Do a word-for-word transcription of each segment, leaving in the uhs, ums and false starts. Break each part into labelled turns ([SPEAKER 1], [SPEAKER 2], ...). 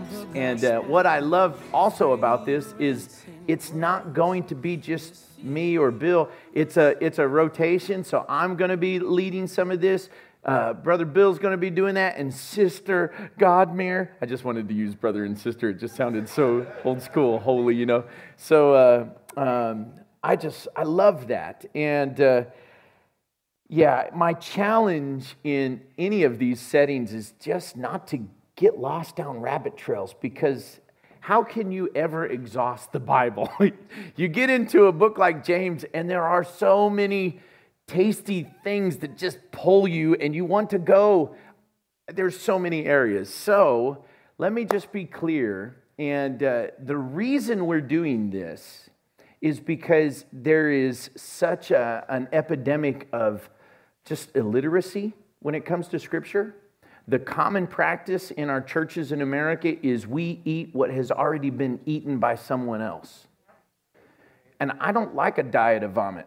[SPEAKER 1] settings. And uh, what I love also about this is it's not going to be just me or Bill. It's a it's a rotation. So I'm going to be leading some of this. Uh, Brother Bill's going to be doing that, and Sister Godmere. I just wanted to use brother and sister. It just sounded so old school, holy, you know. So uh, um, I just I love that, and uh, yeah, my challenge in any of these settings is just not to get lost down rabbit trails, because how can you ever exhaust the Bible? You get into a book like James, and there are so many tasty things that just pull you and you want to go. There's so many areas. So let me just be clear. And uh, the reason we're doing this is because there is such a, an epidemic of just illiteracy when it comes to Scripture. The common practice in our churches in America is we eat what has already been eaten by someone else. And I don't like a diet of vomit.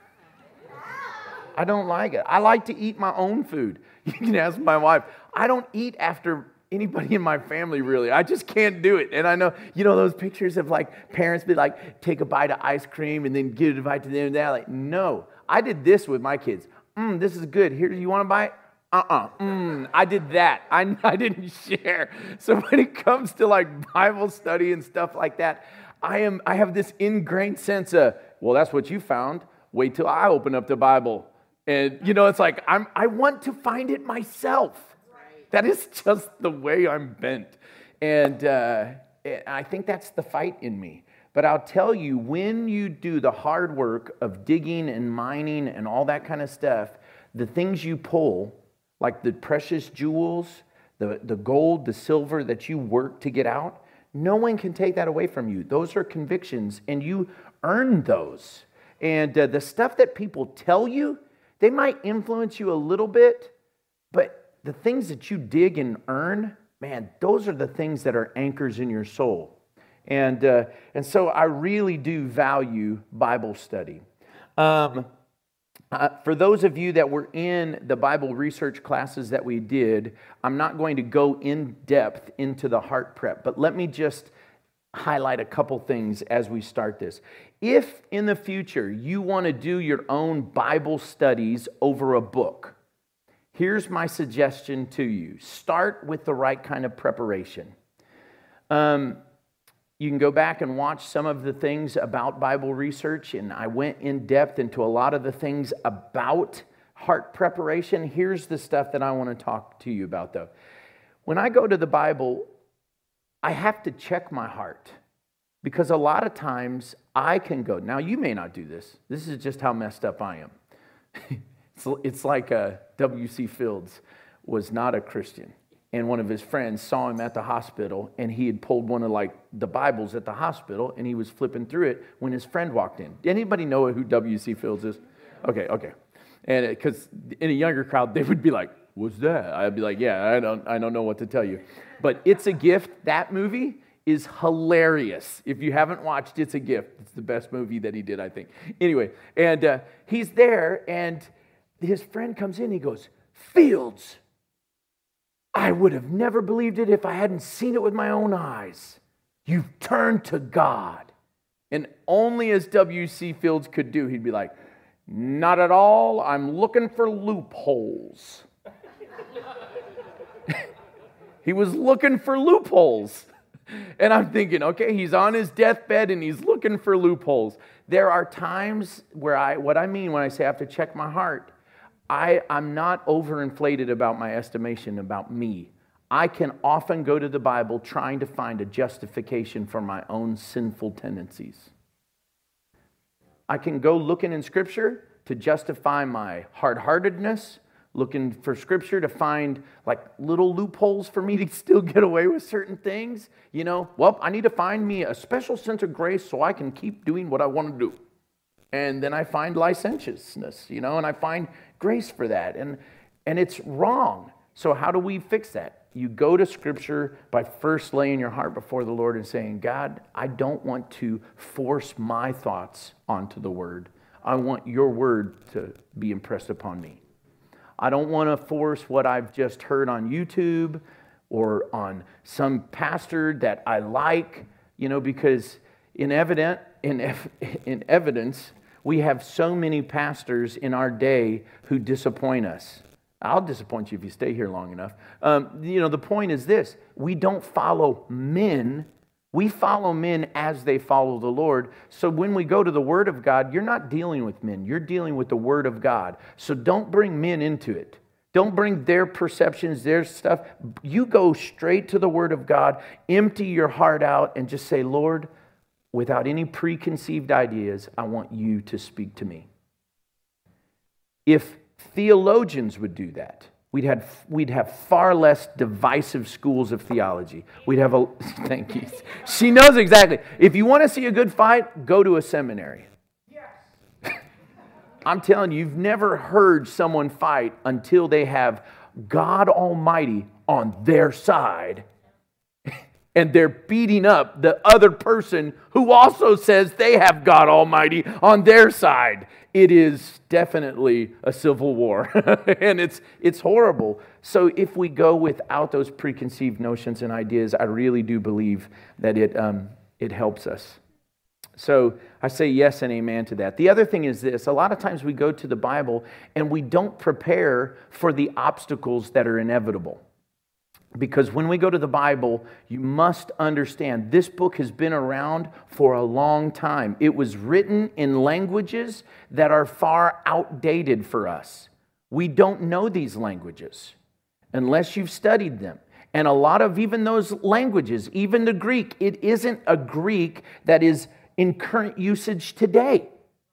[SPEAKER 1] I don't like it. I like to eat my own food. You can ask my wife. I don't eat after anybody in my family, really. I just can't do it. And I know, you know, those pictures of like parents be like, take a bite of ice cream and then give it a bite to them and that. Like, no. I did this with my kids. Mm, this is good. Here, you want a bite? Uh-uh. Mm, I did that. I, I didn't share. So when it comes to like Bible study and stuff like that, I am I have this ingrained sense of, well, that's what you found. Wait till I open up the Bible. And, you know, it's like, I'm, I want to find it myself. Right. That is just the way I'm bent. And uh, I think that's the fight in me. But I'll tell you, when you do the hard work of digging and mining and all that kind of stuff, the things you pull, like the precious jewels, the, the gold, the silver that you work to get out, no one can take that away from you. Those are convictions, and you earn those. And uh, the stuff that people tell you, they might influence you a little bit, but the things that you dig and earn, man, those are the things that are anchors in your soul. And uh, and so I really do value Bible study. Um, uh, for those of you that were in the Bible research classes that we did, I'm not going to go in depth into the heart prep, but let me just highlight a couple things as we start this. If in the future you want to do your own Bible studies over a book, here's my suggestion to you. Start with the right kind of preparation. Um, you can go back and watch some of the things about Bible research, and I went in depth into a lot of the things about heart preparation. Here's the stuff that I want to talk to you about, though. When I go to the Bible, I have to check my heart, because a lot of times I can go, now you may not do this. This is just how messed up I am. it's, it's like uh, W C Fields was not a Christian, and one of his friends saw him at the hospital, and he had pulled one of like the Bibles at the hospital, and he was flipping through it when his friend walked in. Anybody know who W C Fields is? Okay, okay. And because in a younger crowd, they would be like, what's that? I'd be like, yeah, I don't I don't know what to tell you. But It's a Gift, that movie is hilarious. If you haven't watched It's a Gift, it's the best movie that he did, I think. Anyway, and uh, he's there, and his friend comes in, he goes, Fields, I would have never believed it if I hadn't seen it with my own eyes. You've turned to God. And only as W C Fields could do, he'd be like, not at all, I'm looking for loopholes. He was looking for loopholes. And I'm thinking, okay, he's on his deathbed and he's looking for loopholes. There are times where I, what I mean when I say I have to check my heart, I, I'm not overinflated about my estimation about me. I can often go to the Bible trying to find a justification for my own sinful tendencies. I can go looking in Scripture to justify my hard-heartedness, looking for Scripture to find like little loopholes for me to still get away with certain things. You know, well, I need to find me a special sense of grace so I can keep doing what I want to do. And then I find licentiousness, you know, and I find grace for that. And, and it's wrong. So how do we fix that? You go to Scripture by first laying your heart before the Lord and saying, God, I don't want to force my thoughts onto the Word. I want your Word to be impressed upon me. I don't want to force what I've just heard on YouTube or on some pastor that I like, you know, because in evident in ev- in evidence we have so many pastors in our day who disappoint us. I'll disappoint you if you stay here long enough. Um, you know, the point is this: we don't follow men. We follow men as they follow the Lord. So when we go to the Word of God, you're not dealing with men. You're dealing with the Word of God. So don't bring men into it. Don't bring their perceptions, their stuff. You go straight to the Word of God, empty your heart out, and just say, Lord, without any preconceived ideas, I want you to speak to me. If theologians would do that, We'd have, we'd have far less divisive schools of theology. We'd have a, thank you. She knows exactly. If you want to see a good fight, go to a seminary. Yes. I'm telling you, you've never heard someone fight until they have God Almighty on their side. And they're beating up the other person who also says they have God Almighty on their side. It is definitely a civil war. And it's it's horrible. So if we go without those preconceived notions and ideas, I really do believe that it um, it helps us. So I say yes and amen to that. The other thing is this: a lot of times we go to the Bible and we don't prepare for the obstacles that are inevitable. Because when we go to the Bible, you must understand this book has been around for a long time. It was written in languages that are far outdated for us. We don't know these languages unless you've studied them. And a lot of even those languages, even the Greek, it isn't a Greek that is in current usage today.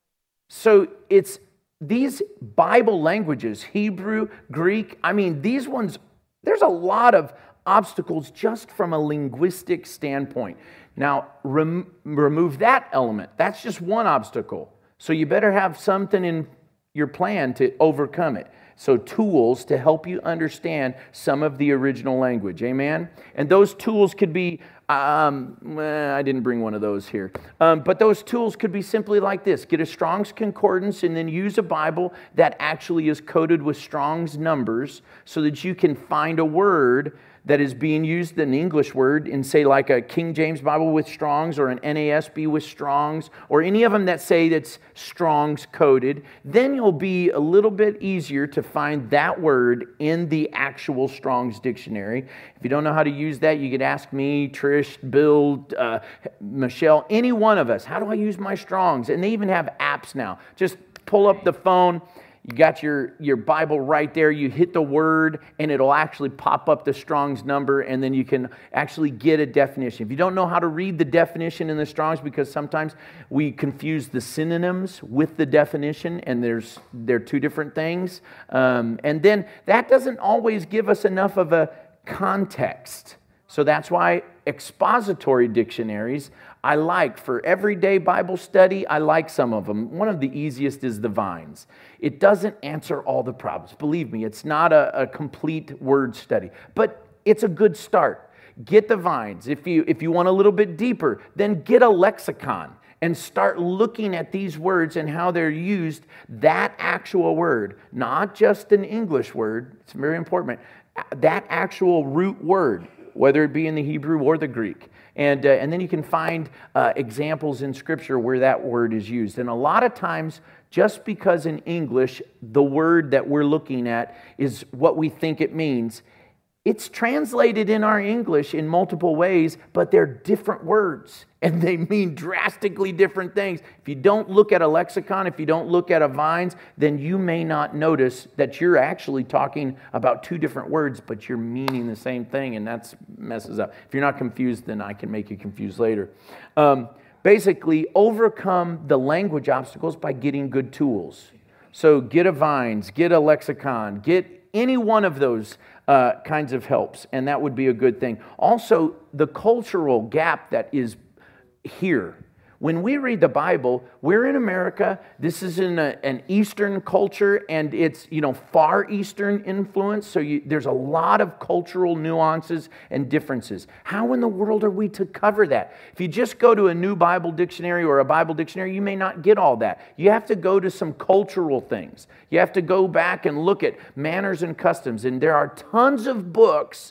[SPEAKER 1] So it's these Bible languages, Hebrew, Greek, I mean, these ones, there's a lot of obstacles just from a linguistic standpoint. Now, rem- remove that element. That's just one obstacle. So you better have something in your plan to overcome it. So tools to help you understand some of the original language. Amen? And those tools could be, um, eh, I didn't bring one of those here. Um, but those tools could be simply like this. Get a Strong's Concordance and then use a Bible that actually is coded with Strong's numbers so that you can find a word that is being used, an English word, in say like a King James Bible with Strong's or an N A S B with Strong's or any of them that say that's Strong's coded. Then you'll be a little bit easier to find that word in the actual Strong's dictionary. If you don't know how to use that, you could ask me, Trish, Bill, uh, Michelle, any one of us. How do I use my Strong's? And they even have apps now. Just pull up the phone. You got your, your Bible right there. You hit the word, and it'll actually pop up the Strong's number, and then you can actually get a definition. If you don't know how to read the definition in the Strong's, because sometimes we confuse the synonyms with the definition, and there's they're two different things. Um, and then that doesn't always give us enough of a context. So that's why expository dictionaries I like. For everyday Bible study, I like some of them. One of the easiest is the Vines. It doesn't answer all the problems. Believe me, it's not a, a complete word study, but it's a good start. Get the Vines. If you, if you want a little bit deeper, then get a lexicon and start looking at these words and how they're used, that actual word, not just an English word. It's very important. That actual root word, whether it be in the Hebrew or the Greek. And, uh, and then you can find uh, examples in Scripture where that word is used. And a lot of times, just because in English, the word that we're looking at is what we think it means, it's translated in our English in multiple ways, but they're different words, and they mean drastically different things. If you don't look at a lexicon, if you don't look at a Vines, then you may not notice that you're actually talking about two different words, but you're meaning the same thing, and that messes up. If you're not confused, then I can make you confused later. Um, basically, overcome the language obstacles by getting good tools. So get a Vines, get a lexicon, get any one of those uh, kinds of helps, and that would be a good thing. Also, the cultural gap that is here. When we read the Bible, we're in America. This is in a, an Eastern culture, and it's, you know, Far Eastern influence. So you, there's a lot of cultural nuances and differences. How in the world are we to cover that? If you just go to a New Bible Dictionary or a Bible dictionary, you may not get all that. You have to go to some cultural things. You have to go back and look at manners and customs. And there are tons of books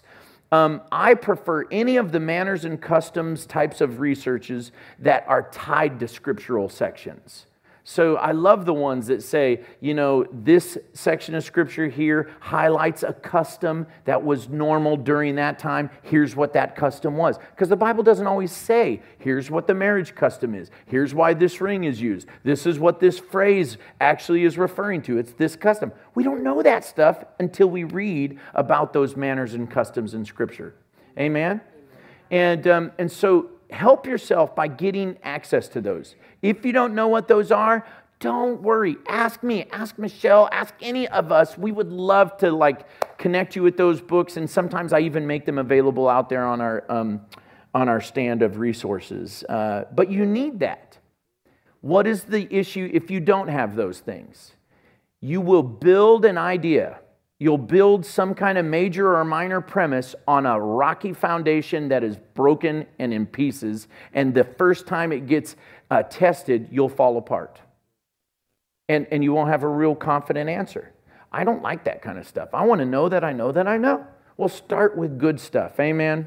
[SPEAKER 1] Um, I prefer any of the manners and customs types of researches that are tied to scriptural sections. So I love the ones that say, you know, this section of scripture here highlights a custom that was normal during that time. Here's what that custom was. Because the Bible doesn't always say, here's what the marriage custom is. Here's why this ring is used. This is what this phrase actually is referring to. It's this custom. We don't know that stuff until we read about those manners and customs in scripture. Amen? And, um, and so help yourself by getting access to those. If you don't know what those are, don't worry. Ask me, ask Michelle, ask any of us. We would love to like connect you with those books, and sometimes I even make them available out there on our um, on our stand of resources. Uh, but you need that. What is the issue if you don't have those things? You will build an idea. You'll build some kind of major or minor premise on a rocky foundation that is broken and in pieces, and the first time it gets uh, tested, you'll fall apart. And, and you won't have a real confident answer. I don't like that kind of stuff. I want to know that I know that I know. Well, start with good stuff. Amen?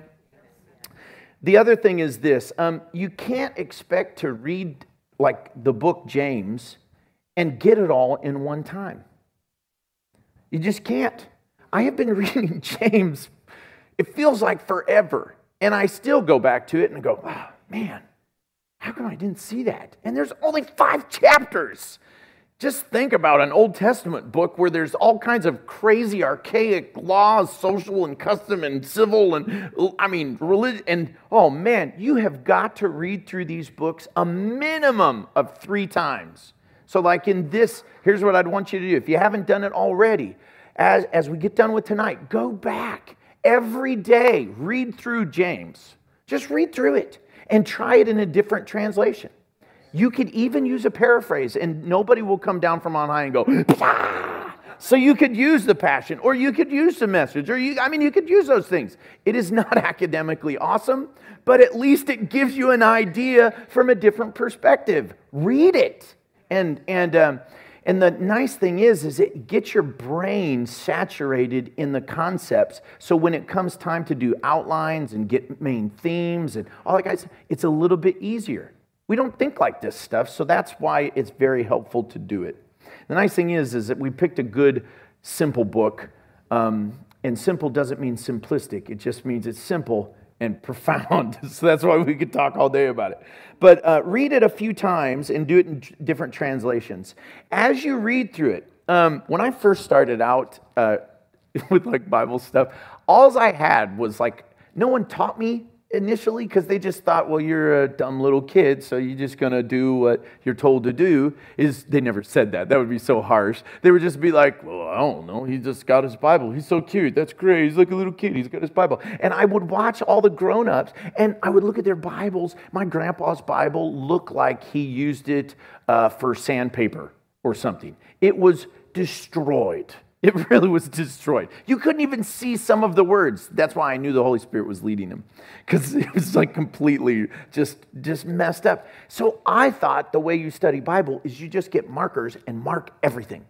[SPEAKER 1] The other thing is this. Um, you can't expect to read like the book James and get it all in one time. You just can't. I have been reading James, it feels like forever. And I still go back to it and go, oh, man, how come I didn't see that? And there's only five chapters. Just think about an Old Testament book where there's all kinds of crazy, archaic laws, social and custom and civil and, I mean, religion. And, oh, man, you have got to read through these books a minimum of three times. So like in this, here's what I'd want you to do. If you haven't done it already, as, as we get done with tonight, go back every day, read through James. Just read through it and try it in a different translation. You could even use a paraphrase and nobody will come down from on high and go, bah! So you could use the Passion, or you could use the Message, or you, I mean, you could use those things. It is not academically awesome, but at least it gives you an idea from a different perspective. Read it. And and um, and the nice thing is, is it gets your brain saturated in the concepts. So when it comes time to do outlines and get main themes and all that guys, it's a little bit easier. We don't think like this stuff, so that's why it's very helpful to do it. The nice thing is, is that we picked a good, simple book. Um, and simple doesn't mean simplistic. It just means it's simple and profound. So that's why we could talk all day about it. But uh, read it a few times and do it in t- different translations. As you read through it, um, when I first started out uh, with like Bible stuff, all I had was like, no one taught me initially because they just thought, well, you're a dumb little kid, so you're just going to do what you're told to do. Is they never said that. That would be so harsh. They would just be like, well, I don't know. He just got his Bible. He's so cute. That's great. He's like a little kid. He's got his Bible. And I would watch all the grown-ups, and I would look at their Bibles. My grandpa's Bible looked like he used it uh, for sandpaper or something. It was destroyed. It really was destroyed. You couldn't even see some of the words. That's why I knew the Holy Spirit was leading him, because it was like completely just, just messed up. So I thought the way you study Bible is you just get markers and mark everything.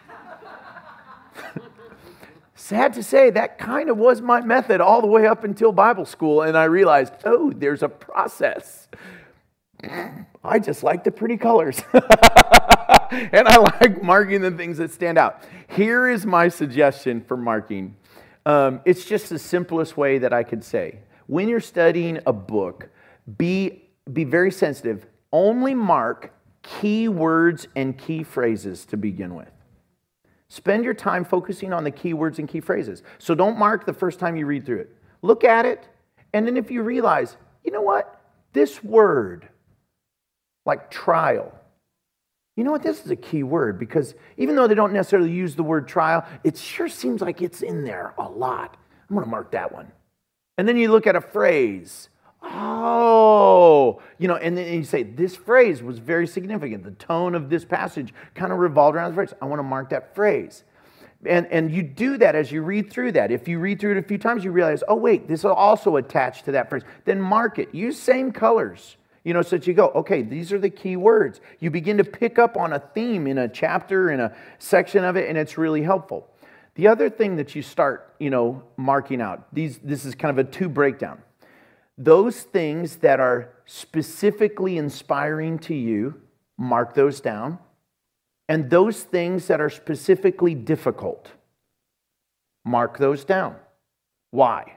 [SPEAKER 1] Sad to say, that kind of was my method all the way up until Bible school, and I realized, oh, there's a process. I just like the pretty colors. And I like marking the things that stand out. Here is my suggestion for marking. Um, it's just the simplest way that I could say. When you're studying a book, be, be very sensitive. Only mark key words and key phrases to begin with. Spend your time focusing on the key words and key phrases. So don't mark the first time you read through it. Look at it, and then if you realize, you know what? This word, like trial, you know what? This is a key word, because even though they don't necessarily use the word trial, it sure seems like it's in there a lot. I'm going to mark that one. And then you look at a phrase. Oh, you know, and then you say, this phrase was very significant. The tone of this passage kind of revolved around the phrase. I want to mark that phrase. And, and you do that as you read through that. If you read through it a few times, you realize, oh, wait, this is also attached to that phrase. Then mark it. Use same colors. You know, so that you go, okay, these are the key words. You begin to pick up on a theme in a chapter, in a section of it, and it's really helpful. The other thing that you start, you know, marking out, these, this is kind of a two breakdown. Those things that are specifically inspiring to you, mark those down. And those things that are specifically difficult, mark those down. Why?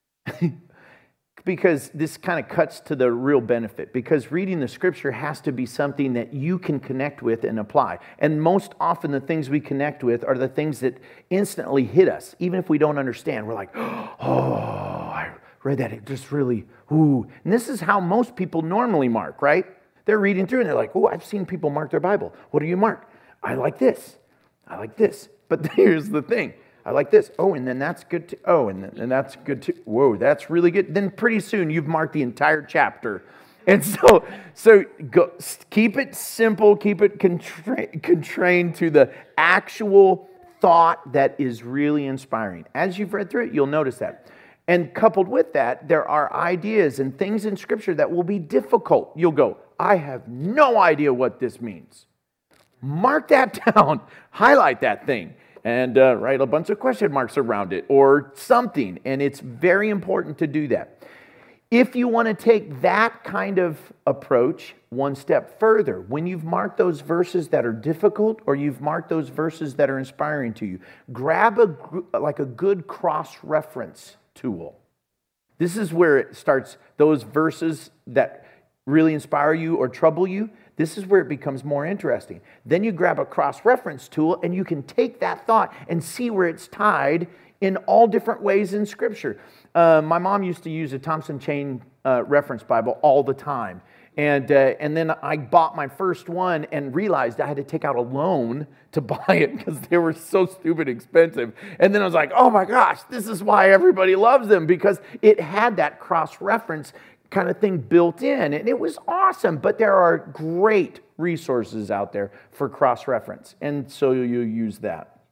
[SPEAKER 1] Because this kind of cuts to the real benefit. Because reading the scripture has to be something that you can connect with and apply. And most often the things we connect with are the things that instantly hit us. Even if we don't understand, we're like, oh, I read that. It just really, ooh. And this is how most people normally mark, right? They're reading through and they're like, oh, I've seen people mark their Bible. What do you mark? I like this. I like this. But here's the thing. I like this. Oh, and then that's good too. Oh, and then and that's good too. Whoa, that's really good. Then pretty soon you've marked the entire chapter. And so, so go, keep it simple. Keep it contra- constrained to the actual thought that is really inspiring. As you've read through it, you'll notice that. And coupled with that, there are ideas and things in Scripture that will be difficult. You'll go, I have no idea what this means. Mark that down. Highlight that thing. And uh, write a bunch of question marks around it or something. And it's very important to do that. If you want to take that kind of approach one step further, when you've marked those verses that are difficult or you've marked those verses that are inspiring to you, grab a like a good cross-reference tool. This is where it starts, those verses that really inspire you or trouble you. This is where it becomes more interesting. Then you grab a cross-reference tool and you can take that thought and see where it's tied in all different ways in Scripture. Uh, my mom used to use a Thompson Chain uh, Reference Bible all the time. And, uh, and then I bought my first one and realized I had to take out a loan to buy it because they were so stupid expensive. And then I was like, oh my gosh, this is why everybody loves them, because it had that cross-reference kind of thing built in, and it was awesome. But there are great resources out there for cross-reference, and so you use that.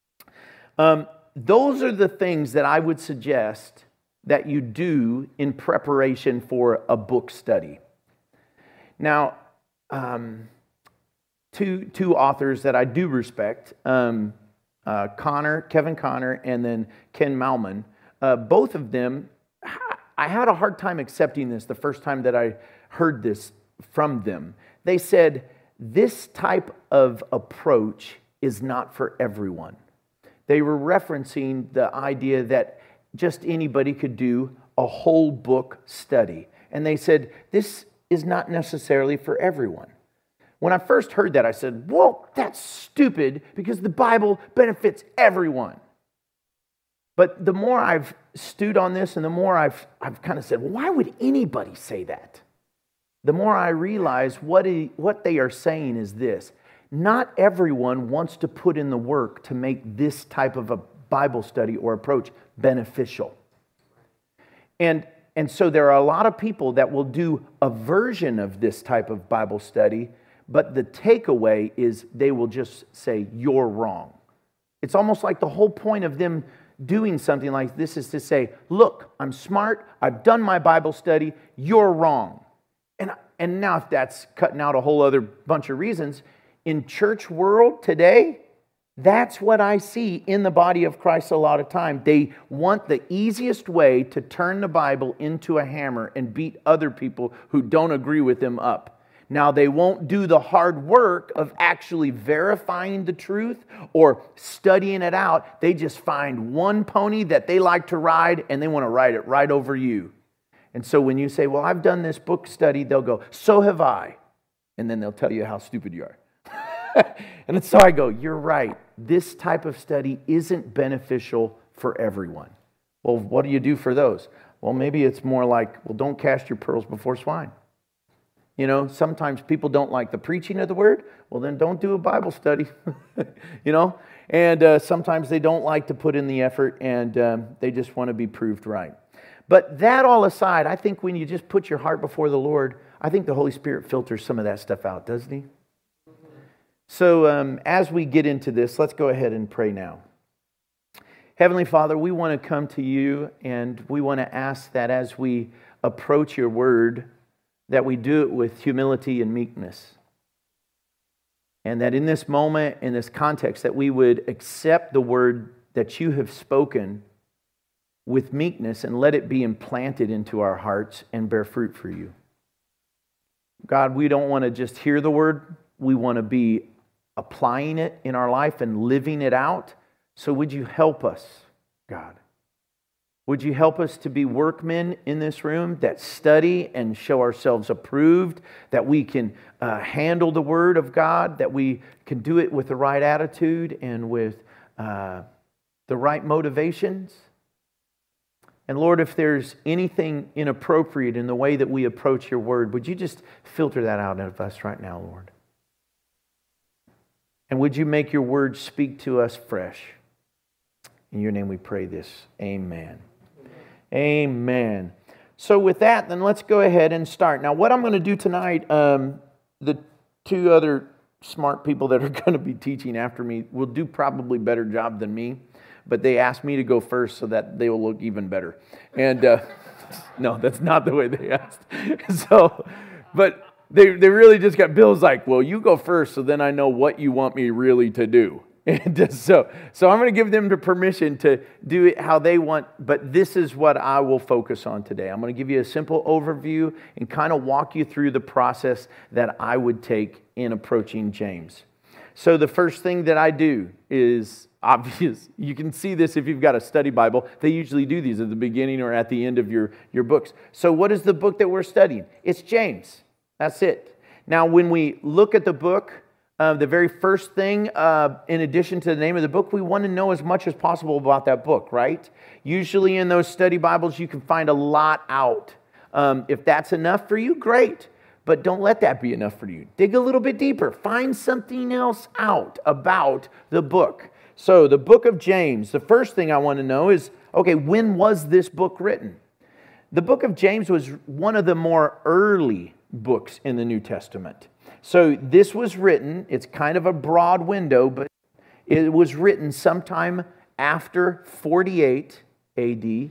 [SPEAKER 1] Um, those are the things that I would suggest that you do in preparation for a book study. Now, um, two two authors that I do respect, um, uh, Connor, Kevin Connor, and then Ken Malman, uh, both of them. I had a hard time accepting this the first time that I heard this from them. They said, this type of approach is not for everyone. They were referencing the idea that just anybody could do a whole book study. And they said, this is not necessarily for everyone. When I first heard that, I said, whoa, that's stupid because the Bible benefits everyone. But the more I've stewed on this and the more I've, I've kind of said, well, why would anybody say that? The more I realize what, he, what they are saying is this. Not everyone wants to put in the work to make this type of a Bible study or approach beneficial. And, and so there are a lot of people that will do a version of this type of Bible study, but the takeaway is they will just say, you're wrong. It's almost like the whole point of them doing something like this is to say, look, I'm smart, I've done my Bible study, you're wrong. And, and now if that's cutting out a whole other bunch of reasons, in church world today, that's what I see in the body of Christ a lot of time. They want the easiest way to turn the Bible into a hammer and beat other people who don't agree with them up. Now, they won't do the hard work of actually verifying the truth or studying it out. They just find one pony that they like to ride, and they want to ride it right over you. And so when you say, well, I've done this book study, they'll go, so have I. And then they'll tell you how stupid you are. And so I go, you're right. This type of study isn't beneficial for everyone. Well, what do you do for those? Well, maybe it's more like, well, don't cast your pearls before swine. You know, sometimes people don't like the preaching of the word. Well, then don't do a Bible study, you know. And uh, sometimes they don't like to put in the effort, and um, they just want to be proved right. But that all aside, I think when you just put your heart before the Lord, I think the Holy Spirit filters some of that stuff out, doesn't He? So um, as we get into this, let's go ahead and pray now. Heavenly Father, we want to come to You, and we want to ask that as we approach Your Word, that we do it with humility and meekness. And that in this moment, in this context, that we would accept the Word that you have spoken with meekness, and let it be implanted into our hearts and bear fruit for you. God, we don't want to just hear the word. We want to be applying it in our life and living it out. So would you help us, God? Would you help us to be workmen in this room that study and show ourselves approved, that we can uh, handle the Word of God, that we can do it with the right attitude and with uh, the right motivations? And Lord, if there's anything inappropriate in the way that we approach your Word, would you just filter that out of us right now, Lord? And would you make your Word speak to us fresh? In your name we pray this. Amen. Amen. So with that, then let's go ahead and start. Now, what I'm going to do tonight, um, the two other smart people that are going to be teaching after me will do probably better job than me, but they asked me to go first so that they will look even better. And uh, no, that's not the way they asked. So, but they they really just got, Bill's like, well, you go first so then I know what you want me really to do. And so, so I'm going to give them the permission to do it how they want, but this is what I will focus on today. I'm going to give you a simple overview and kind of walk you through the process that I would take in approaching James. So the first thing that I do is obvious. You can see this if you've got a study Bible. They usually do these at the beginning or at the end of your, your books. So what is the book that we're studying? It's James. That's it. Now, when we look at the book, Uh, the very first thing, uh, in addition to the name of the book, we want to know as much as possible about that book, right? Usually in those study Bibles, you can find a lot out. Um, if that's enough for you, great. But don't let that be enough for you. Dig a little bit deeper. Find something else out about the book. So the book of James, the first thing I want to know is, okay, when was this book written? The book of James was one of the more early books in the New Testament. So this was written, it's kind of a broad window, but it was written sometime after forty-eight A D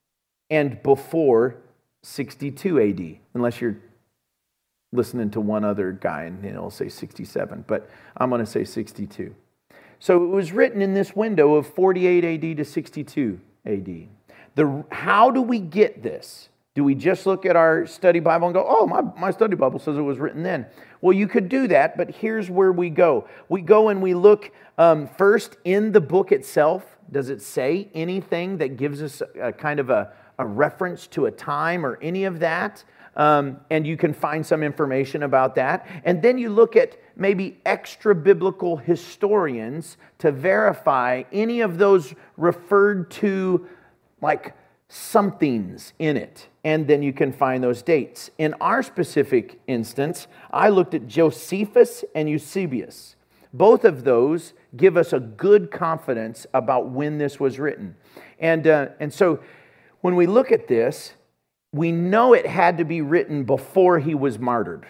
[SPEAKER 1] and before sixty-two A D, unless you're listening to one other guy and it'll say sixty-seven, but I'm going to say sixty-two. So it was written in this window of forty-eight A D to sixty-two A D. The, how do we get this? Do we just look at our study Bible and go, oh, my, my study Bible says it was written then? Well, you could do that, but here's where we go. We go and we look um, first in the book itself. Does it say anything that gives us a, a kind of a, a reference to a time or any of that? Um, and you can find some information about that. And then you look at maybe extra-biblical historians to verify any of those referred to like somethings in it, and then you can find those dates. In our specific instance, I looked at Josephus and Eusebius. Both of those give us a good confidence about when this was written. And, uh, and so when we look at this, we know it had to be written before he was martyred.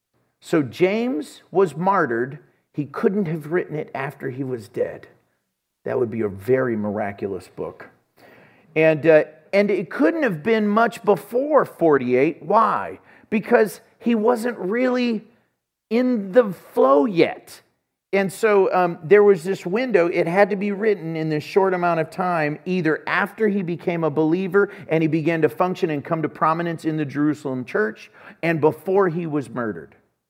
[SPEAKER 1] So James was martyred. He couldn't have written it after he was dead. That would be a very miraculous book. And uh, And it couldn't have been much before forty-eight. Why? Because he wasn't really in the flow yet. And so um, there was this window. It had to be written in this short amount of time, either after he became a believer and he began to function and come to prominence in the Jerusalem church, and before he was murdered.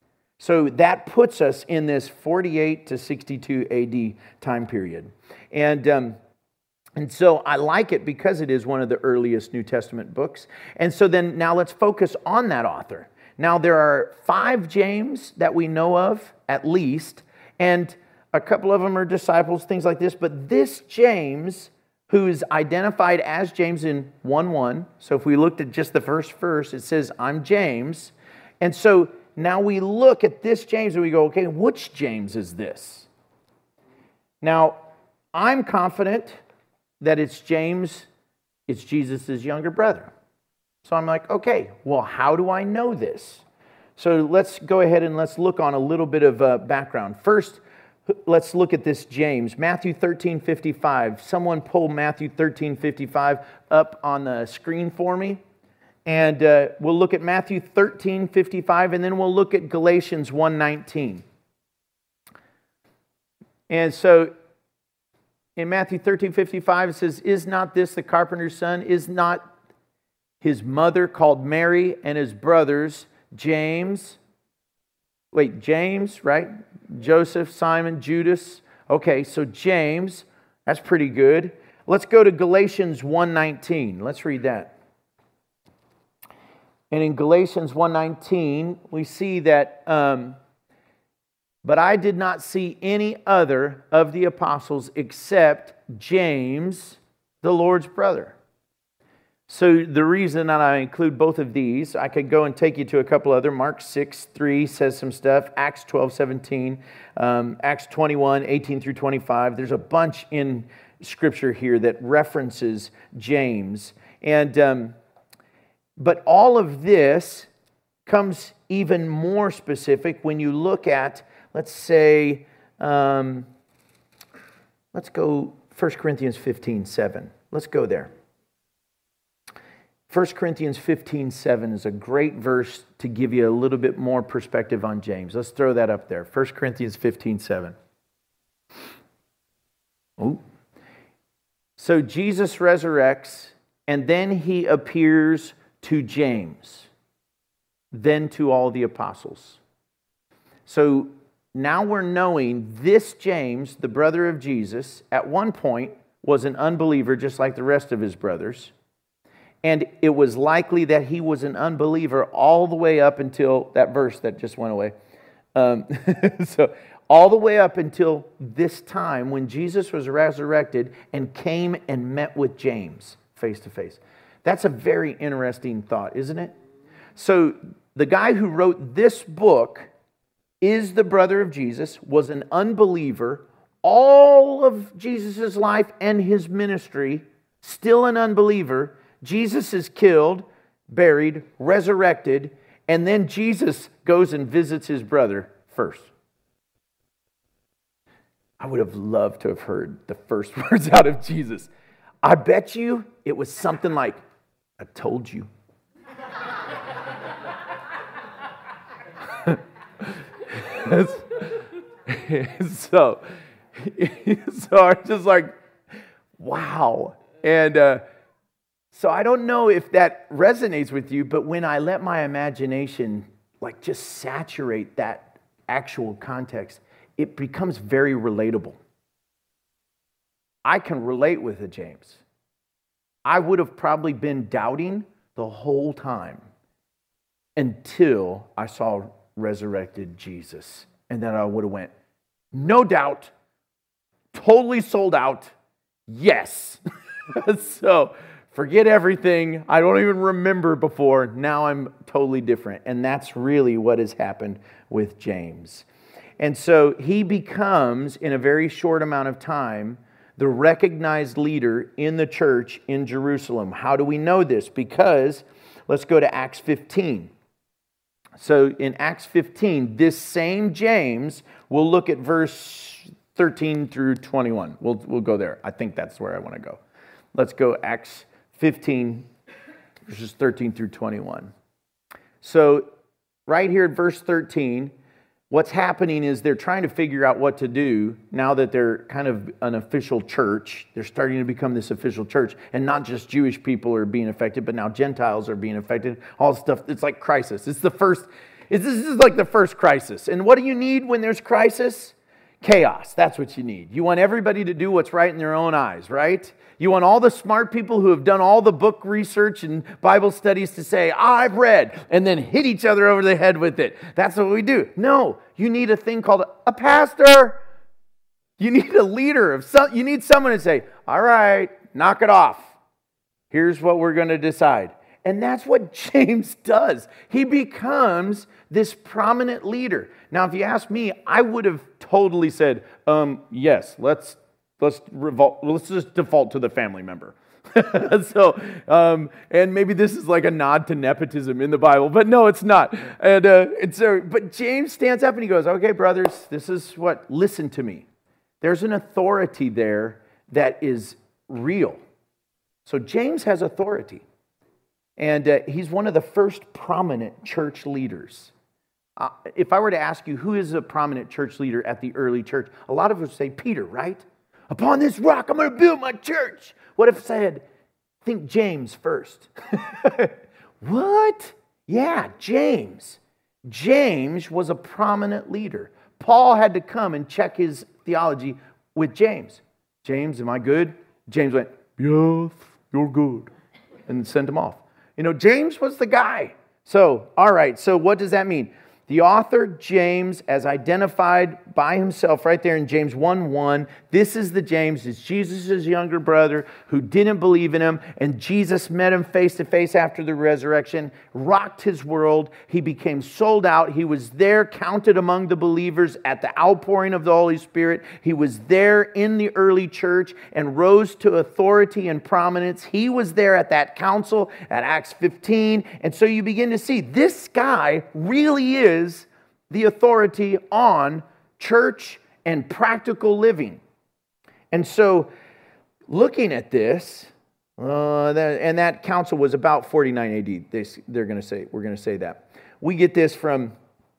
[SPEAKER 1] So that puts us in this forty-eight to sixty-two A D time period. And Um, And so I like it because it is one of the earliest New Testament books. And so then now let's focus on that author. Now there are five James that we know of, at least, and a couple of them are disciples, things like this. But this James, who is identified as James in one one, so if we looked at just the first verse, it says, I'm James. And so now we look at this James and we go, okay, which James is this? Now, I'm confident that it's James, it's Jesus' younger brother. So I'm like, okay, well, how do I know this? So let's go ahead and let's look on a little bit of uh, background. First, let's look at this James. Matthew thirteen fifty-five. Someone pull Matthew thirteen fifty-five up on the screen for me. And uh, we'll look at Matthew thirteen fifty-five, and then we'll look at Galatians one nineteen. And so in Matthew thirteen fifty-five, it says, is not this the carpenter's son? Is not his mother called Mary, and his brothers James? Wait, James, right? Joseph, Simon, Judas. Okay, so James, that's pretty good. Let's go to Galatians one nineteen. Let's read that. And in Galatians one nineteen, we see that, um, but I did not see any other of the apostles except James, the Lord's brother. So the reason that I include both of these, I could go and take you to a couple other. Mark six three says some stuff. Acts twelve seventeen. Um, Acts twenty-one eighteen through twenty-five. There's a bunch in Scripture here that references James. And um, but all of this comes even more specific when you look at, let's say, um, let's go First Corinthians fifteen seven. Let's go there. First Corinthians fifteen seven is a great verse to give you a little bit more perspective on James. Let's throw that up there. First Corinthians fifteen seven. Ooh. So Jesus resurrects, and then he appears to James, then to all the apostles. So now we're knowing this James, the brother of Jesus, at one point was an unbeliever just like the rest of his brothers. And it was likely that he was an unbeliever all the way up until that verse that just went away. Um, so all the way up until this time when Jesus was resurrected and came and met with James face to face. That's a very interesting thought, isn't it? So the guy who wrote this book is the brother of Jesus, was an unbeliever, all of Jesus' life and his ministry, still an unbeliever. Jesus is killed, buried, resurrected, and then Jesus goes and visits his brother first. I would have loved to have heard the first words out of Jesus. I bet you it was something like, I told you. so, so I'm just like, wow. And uh, so I don't know if that resonates with you, but when I let my imagination like just saturate that actual context, it becomes very relatable. I can relate with it, James. I would have probably been doubting the whole time until I saw resurrected Jesus. And then I would have went, no doubt, totally sold out, yes. So forget everything. I don't even remember before. Now I'm totally different. And that's really what has happened with James. And so he becomes, in a very short amount of time, the recognized leader in the church in Jerusalem. How do we know this? Because let's go to Acts fifteen. So in Acts fifteen, this same James, we'll look at verse thirteen through twenty-one. We'll, we'll go there. I think that's where I want to go. Let's go Acts fifteen, verses thirteen through twenty-one. So right here at verse thirteen, what's happening is they're trying to figure out what to do now that they're kind of an official church. They're starting to become this official church. And not just Jewish people are being affected, but now Gentiles are being affected. All stuff. It's like crisis. It's the first, it's, this is like the first crisis. And what do you need when there's crisis? Chaos. That's what you need. You want everybody to do what's right in their own eyes, right? You want all the smart people who have done all the book research and Bible studies to say, I've read, and then hit each other over the head with it. That's what we do. No, you need a thing called a pastor. You need a leader. Of some, you need someone to say, all right, knock it off. Here's what we're going to decide. And that's what James does. He becomes this prominent leader. Now, if you ask me, I would have totally said, um, yes, let's let's revolt, let's just default to the family member. so, um, and maybe this is like a nod to nepotism in the Bible, but no, it's not. And, uh, and so, but James stands up and he goes, okay, brothers, this is what, listen to me. There's an authority there that is real. So James has authority. And uh, he's one of the first prominent church leaders. Uh, if I were to ask you, who is a prominent church leader at the early church? A lot of us say Peter, right? Upon this rock, I'm going to build my church. What if it said, think James first? What? Yeah, James. James was a prominent leader. Paul had to come and check his theology with James. James, am I good? James went, yes, you're good. And sent him off. You know, James was the guy. So, all right, so what does that mean? The author, James, as identified by himself right there in James one one, this is the James, it's Jesus' younger brother who didn't believe in him, and Jesus met him face to face after the resurrection, rocked his world. He became sold out. He was there, counted among the believers at the outpouring of the Holy Spirit. He was there in the early church and rose to authority and prominence. He was there at that council at Acts fifteen. And so you begin to see this guy really is is the authority on church and practical living. And so looking at this, uh, that, and that council was about forty-nine A D. They, they're going to say, we're going to say that. We get this from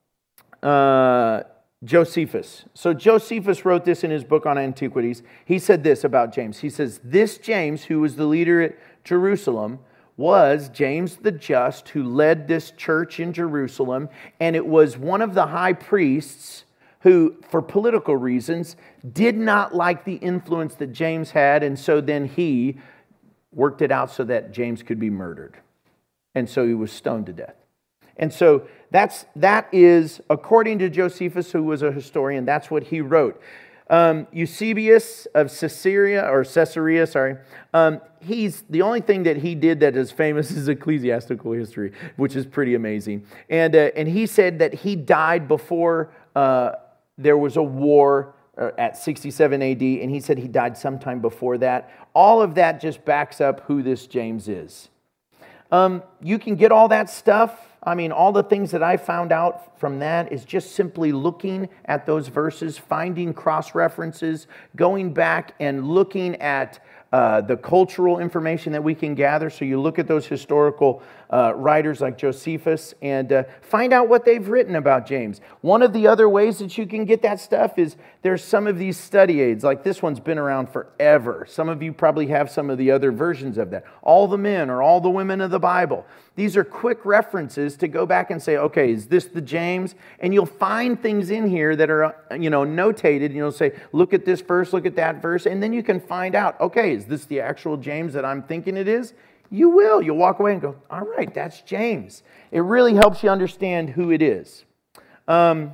[SPEAKER 1] uh, Josephus. So Josephus wrote this in his book on antiquities. He said this about James. He says, this James, who was the leader at Jerusalem, was James the Just, who led this church in Jerusalem, and it was one of the high priests who, for political reasons, did not like the influence that James had, and so then he worked it out so that James could be murdered. And so he was stoned to death. And so that's, that is, according to Josephus, who was a historian, that's what he wrote. Um, Eusebius of Caesarea, or Caesarea, sorry, um, he's the only thing that he did that is famous is ecclesiastical history, which is pretty amazing. And uh, and he said that he died before uh, there was a war uh, at sixty-seven A D, and he said he died sometime before that. All of that just backs up who this James is. Um, you can get all that stuff. I mean, all the things that I found out from that is just simply looking at those verses, finding cross-references, going back and looking at uh, the cultural information that we can gather. So you look at those historical uh, writers like Josephus and uh, find out what they've written about James. One of the other ways that you can get that stuff is there's some of these study aids. Like this one's been around forever. Some of you probably have some of the other versions of that. All the Men or All the Women of the Bible. These are quick references to go back and say, okay, is this the James? And you'll find things in here that are, you know, notated. And you'll say, look at this verse, look at that verse. And then you can find out, okay, is this the actual James that I'm thinking it is? You will. You'll walk away and go, all right, that's James. It really helps you understand who it is. Um,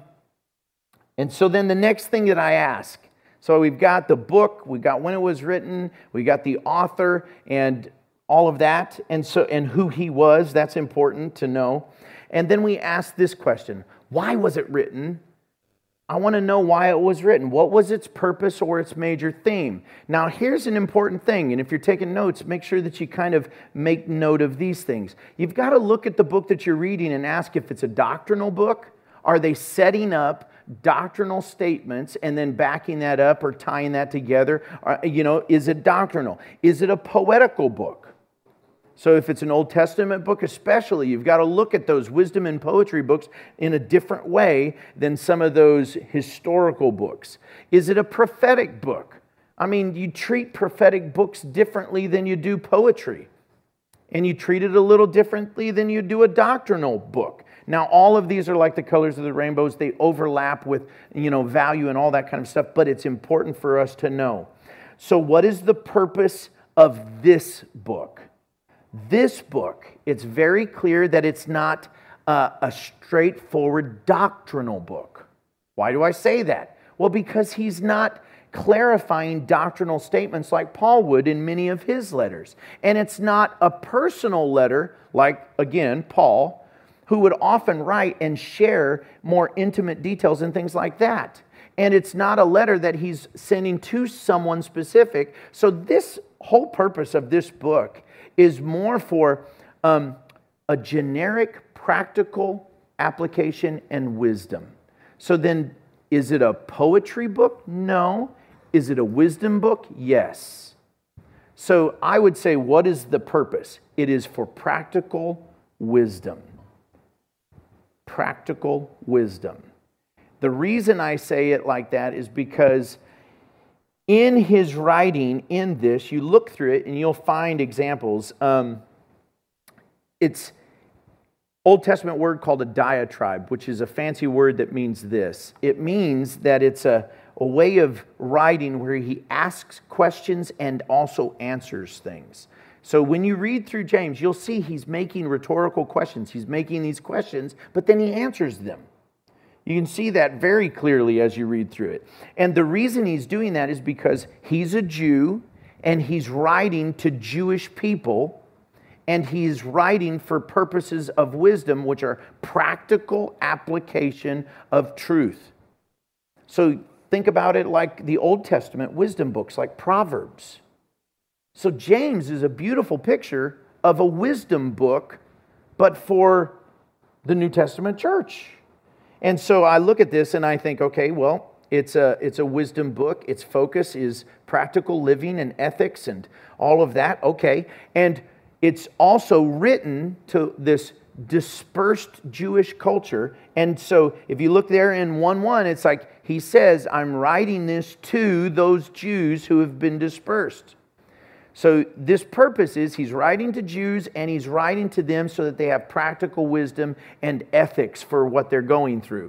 [SPEAKER 1] and so then the next thing that I ask, so we've got the book, we got when it was written, we got the author, and all of that, and so and who he was. That's important to know. And then we ask this question: why was it written? I want to know why it was written. What was its purpose or its major theme? Now, here's an important thing, and if you're taking notes, make sure that you kind of make note of these things. You've got to look at the book that you're reading and ask if it's a doctrinal book. Are they setting up doctrinal statements and then backing that up or tying that together? Or, you know, is it doctrinal? Is it a poetical book? So if it's an Old Testament book especially, you've got to look at those wisdom and poetry books in a different way than some of those historical books. Is it a prophetic book? I mean, you treat prophetic books differently than you do poetry. And you treat it a little differently than you do a doctrinal book. Now, all of these are like the colors of the rainbows. They overlap with, you know, value and all that kind of stuff, but it's important for us to know. So what is the purpose of this book? This book, it's very clear that it's not uh, a straightforward doctrinal book. Why do I say that? Well, because he's not clarifying doctrinal statements like Paul would in many of his letters. And it's not a personal letter like, again, Paul, who would often write and share more intimate details and things like that. And it's not a letter that he's sending to someone specific. So this whole purpose of this book is more for um, a generic, practical application and wisdom. So then, is it a poetry book? No. Is it a wisdom book? Yes. So I would say, what is the purpose? It is for practical wisdom. Practical wisdom. The reason I say it like that is because in his writing in this, you look through it and you'll find examples. Um, it's Old Testament word called a diatribe, which is a fancy word that means this. It means that it's a, a way of writing where he asks questions and also answers things. So when you read through James, you'll see he's making rhetorical questions. He's making these questions, but then he answers them. You can see that very clearly as you read through it. And the reason he's doing that is because he's a Jew and he's writing to Jewish people, and he's writing for purposes of wisdom, which are practical application of truth. So think about it like the Old Testament wisdom books, like Proverbs. So James is a beautiful picture of a wisdom book, but for the New Testament church. And so I look at this and I think, okay, well, it's a, it's a wisdom book. Its focus is practical living and ethics and all of that. Okay. And it's also written to this dispersed Jewish culture. And so if you look there in one one, it's like he says, I'm writing this to those Jews who have been dispersed. So this purpose is he's writing to Jews and he's writing to them so that they have practical wisdom and ethics for what they're going through.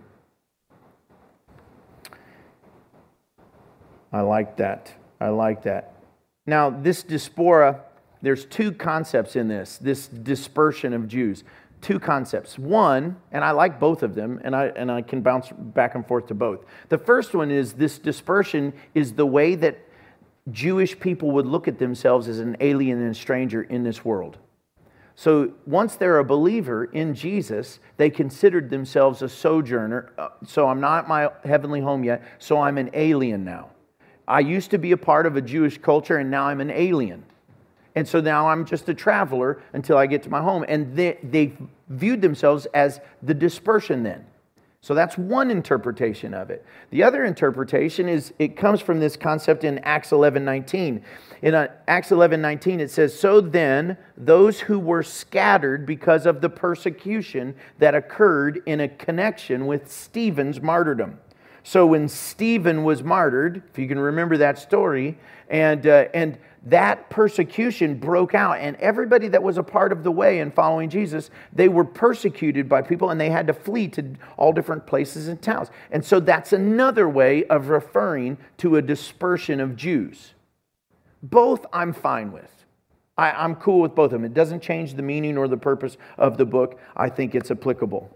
[SPEAKER 1] I like that. I like that. Now, this diaspora, there's two concepts in this, this dispersion of Jews. Two concepts. One, and I like both of them, and I and I can bounce back and forth to both. The first one is this dispersion is the way that Jewish people would look at themselves as an alien and a stranger in this world. So once they're a believer in Jesus, they considered themselves a sojourner. So I'm not at my heavenly home yet, so I'm an alien now. I used to be a part of a Jewish culture, and now I'm an alien. And so now I'm just a traveler until I get to my home. And they, they viewed themselves as the dispersion then. So that's one interpretation of it. The other interpretation is it comes from this concept in Acts eleven nineteen. In Acts eleven nineteen it says, so then those who were scattered because of the persecution that occurred in a connection with Stephen's martyrdom. So when Stephen was martyred, if you can remember that story, and uh, and that persecution broke out, and everybody that was a part of the way in following Jesus, they were persecuted by people, and they had to flee to all different places and towns. And so that's another way of referring to a dispersion of Jews. Both I'm fine with. I, I'm cool with both of them. It doesn't change the meaning or the purpose of the book. I think it's applicable.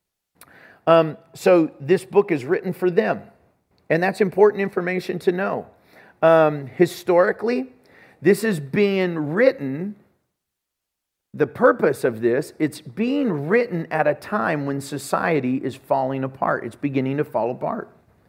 [SPEAKER 1] Um, so this book is written for them, and that's important information to know. Um, historically, this is being written, the purpose of this, it's being written at a time when society is falling apart. It's beginning to fall apart.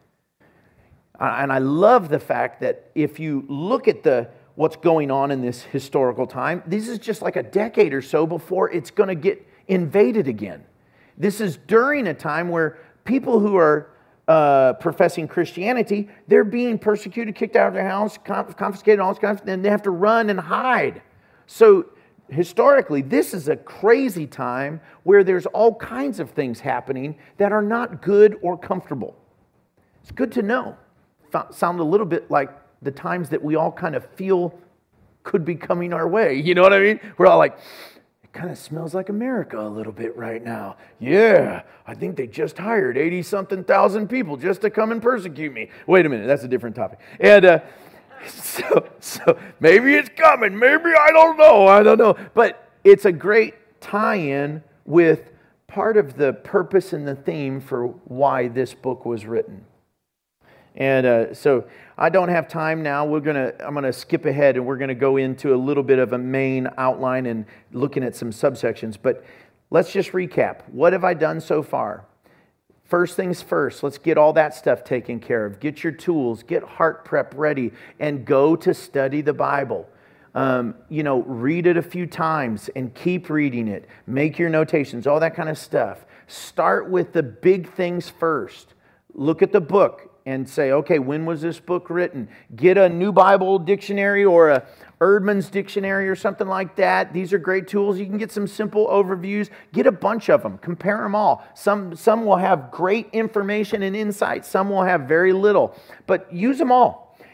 [SPEAKER 1] And I love the fact that if you look at the what's going on in this historical time, this is just like a decade or so before it's going to get invaded again. This is during a time where people who are Uh, professing Christianity, they're being persecuted, kicked out of their house, conf- confiscated, all this kind of stuff, and they have to run and hide. So historically, this is a crazy time where there's all kinds of things happening that are not good or comfortable. It's good to know. F- sound a little bit like the times that we all kind of feel could be coming our way. You know what I mean? We're all like, kind of smells like America a little bit right now. Yeah, I think they just hired eighty-something thousand people just to come and persecute me. Wait a minute, that's a different topic. And uh, so, so maybe it's coming. Maybe, I don't know. I don't know. But it's a great tie-in with part of the purpose and the theme for why this book was written. And uh, so I don't have time now. We're gonna I'm gonna skip ahead, and we're gonna go into a little bit of a main outline and looking at some subsections. But let's just recap. What have I done so far? First things first, let's get all that stuff taken care of. Get your tools, get heart prep ready, and go to study the Bible. Um, you know, read it a few times and keep reading it. Make your notations, all that kind of stuff. Start with the big things first. Look at the book and say, okay, when was this book written? Get a New Bible Dictionary or a Erdman's Dictionary or something like that. These are great tools. You can get some simple overviews. Get a bunch of them. Compare them all. Some, some will have great information and insight. Some will have very little. But use them all.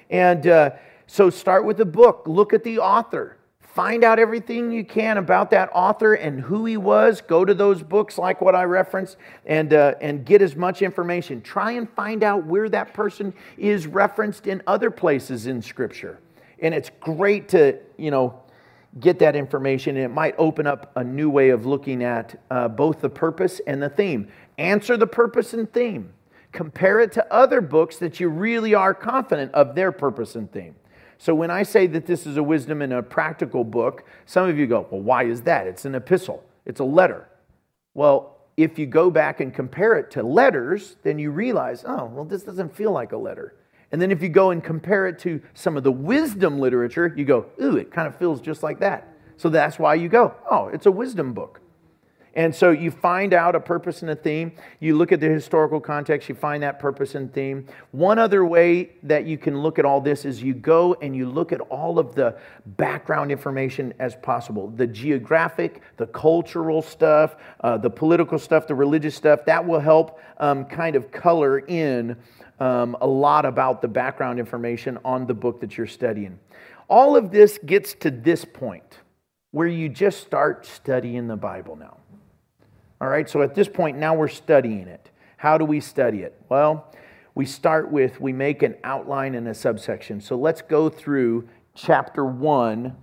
[SPEAKER 1] And uh, so start with the book. Look at the author. Find out everything you can about that author and who he was. Go to those books like what I referenced and, uh, and get as much information. Try and find out where that person is referenced in other places in Scripture. And it's great to, you know, get that information. And it might open up a new way of looking at uh, both the purpose and the theme. Answer the purpose and theme. Compare it to other books that you really are confident of their purpose and theme. So when I say that this is a wisdom and a practical book, some of you go, well, why is that? It's an epistle. It's a letter. Well, if you go back and compare it to letters, then you realize, oh, well, this doesn't feel like a letter. And then if you go and compare it to some of the wisdom literature, you go, ooh, it kind of feels just like that. So that's why you go, oh, it's a wisdom book. And so you find out a purpose and a theme. You look at the historical context, you find that purpose and theme. One other way that you can look at all this is you go and you look at all of the background information as possible. The geographic, the cultural stuff, uh, the political stuff, the religious stuff. That will help um, kind of color in um, a lot about the background information on the book that you're studying. All of this gets to this point where you just start studying the Bible now. All right, so at this point, now we're studying it. How do we study it? Well, we start with, we make an outline and a subsection. So let's go through chapter one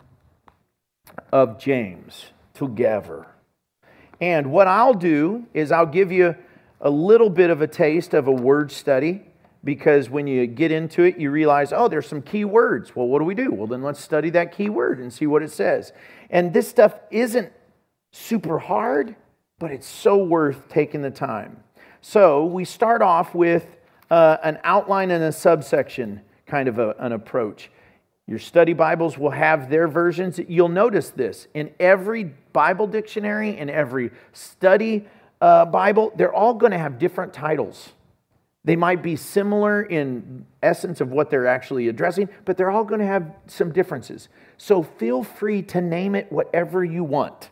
[SPEAKER 1] of James together. And what I'll do is I'll give you a little bit of a taste of a word study, because when you get into it, you realize, oh, there's some key words. Well, what do we do? Well, then let's study that key word and see what it says. And this stuff isn't super hard, but it's so worth taking the time. So we start off with uh, an outline and a subsection kind of a, an approach. Your study Bibles will have their versions. You'll notice this. In every Bible dictionary, in every study uh, Bible, they're all going to have different titles. They might be similar in essence of what they're actually addressing, but they're all going to have some differences. So feel free to name it whatever you want.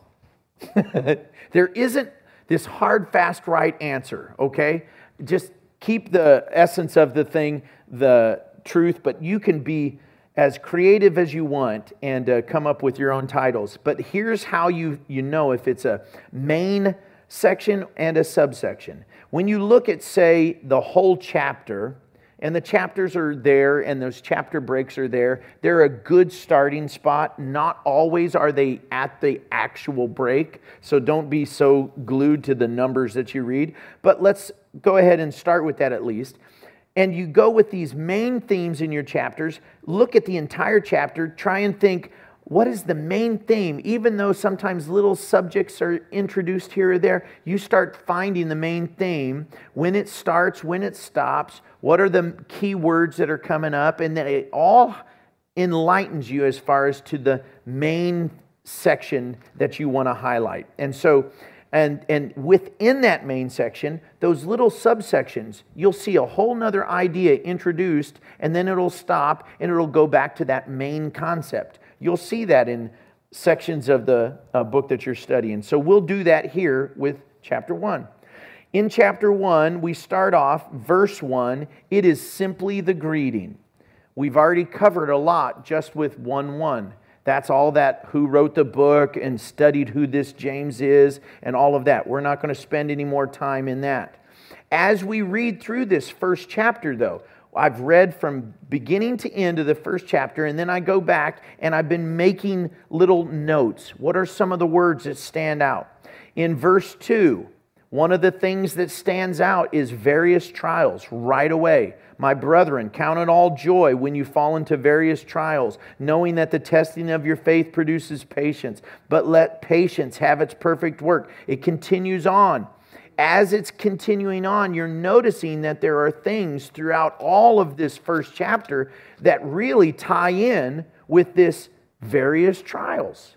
[SPEAKER 1] There isn't this hard, fast, right answer, okay? Just keep the essence of the thing, the truth, but you can be as creative as you want and uh, come up with your own titles. But here's how you, you know if it's a main section and a subsection. When you look at, say, the whole chapter, and the chapters are there, and those chapter breaks are there. They're a good starting spot. Not always are they at the actual break, so don't be so glued to the numbers that you read. But let's go ahead and start with that at least. And you go with these main themes in your chapters. Look at the entire chapter. Try and think, what is the main theme? Even though sometimes little subjects are introduced here or there, you start finding the main theme, when it starts, when it stops, what are the key words that are coming up, and then it all enlightens you as far as to the main section that you want to highlight. And so, and, and within that main section, those little subsections, you'll see a whole nother idea introduced, and then it'll stop, and it'll go back to that main concept. You'll see that in sections of the uh, book that you're studying. So we'll do that here with chapter one. In chapter one, we start off, verse one, it is simply the greeting. We've already covered a lot just with one one. That's all that who wrote the book and studied who this James is and all of that. We're not going to spend any more time in that. As we read through this first chapter, though, I've read from beginning to end of the first chapter, and then I go back and I've been making little notes. What are some of the words that stand out? In verse two, one of the things that stands out is various trials right away. My brethren, count it all joy when you fall into various trials, knowing that the testing of your faith produces patience. But let patience have its perfect work. It continues on. As it's continuing on, you're noticing that there are things throughout all of this first chapter that really tie in with this various trials.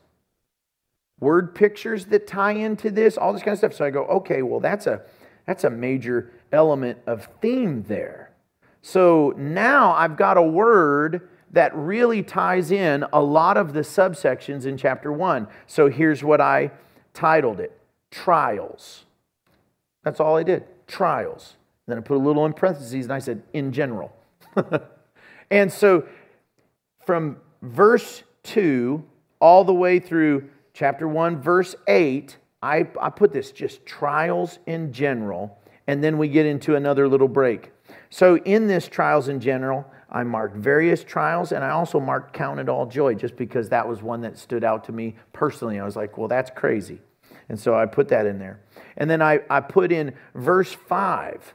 [SPEAKER 1] Word pictures that tie into this, all this kind of stuff. So I go, okay, well, that's a, that's a major element of theme there. So now I've got a word that really ties in a lot of the subsections in chapter one. So here's what I titled it, Trials. That's all I did, trials. Then I put a little in parentheses and I said, in general. And so from verse two all the way through chapter one, verse eight, I, I put this just trials in general, and then we get into another little break. So in this trials in general, I marked various trials, and I also marked count it all joy, just because that was one that stood out to me personally. I was like, well, that's crazy. And so I put that in there. And then I, I put in verse five.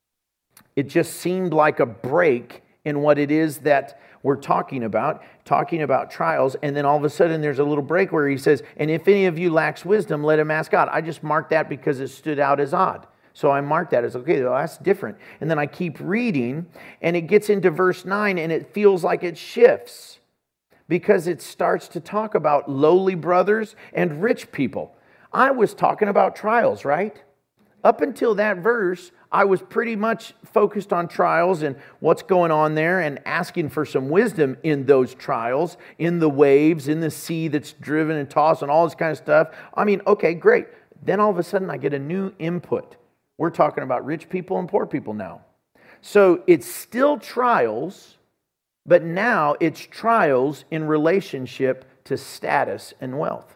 [SPEAKER 1] It just seemed like a break in what it is that we're talking about, talking about trials, and then all of a sudden there's a little break where he says, and if any of you lacks wisdom, let him ask God. I just marked that because it stood out as odd. So I marked that as, okay, well, that's different. And then I keep reading, and it gets into verse nine, and it feels like it shifts because it starts to talk about lowly brothers and rich people. I was talking about trials, right? Up until that verse, I was pretty much focused on trials and what's going on there and asking for some wisdom in those trials, in the waves, in the sea that's driven and tossed and all this kind of stuff. I mean, okay, great. Then all of a sudden I get a new input. We're talking about rich people and poor people now. So it's still trials, but now it's trials in relationship to status and wealth.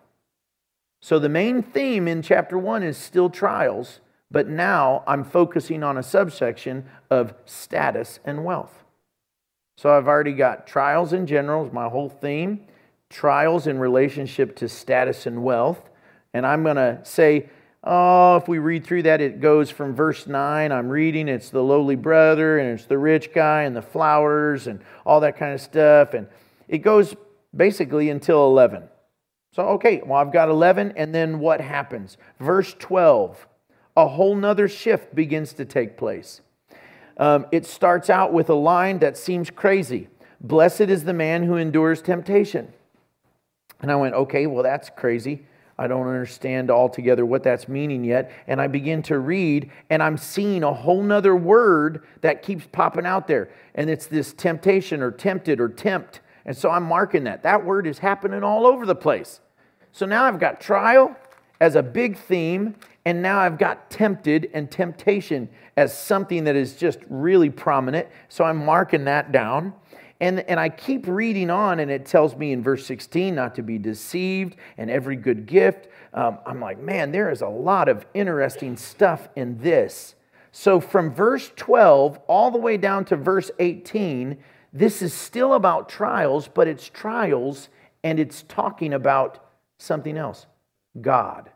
[SPEAKER 1] So the main theme in chapter one is still trials, but now I'm focusing on a subsection of status and wealth. So I've already got trials in general is my whole theme, trials in relationship to status and wealth. And I'm going to say, oh, if we read through that, it goes from verse nine, I'm reading, it's the lowly brother, and it's the rich guy, and the flowers, and all that kind of stuff. And it goes basically until eleven. So, okay, well, I've got eleven, and then what happens? Verse twelve. A whole nother shift begins to take place. Um, it starts out with a line that seems crazy. Blessed is the man who endures temptation. And I went, okay, well, that's crazy. I don't understand altogether what that's meaning yet. And I begin to read, and I'm seeing a whole nother word that keeps popping out there. And it's this temptation or tempted or tempt. And so I'm marking that. That word is happening all over the place. So now I've got trial as a big theme, and now I've got tempted and temptation as something that is just really prominent. So I'm marking that down. And, and I keep reading on, and it tells me in verse sixteen not to be deceived and every good gift. Um, I'm like, man, there is a lot of interesting stuff in this. So from verse twelve all the way down to verse eighteen, this is still about trials, but it's trials, and it's talking about something else, God.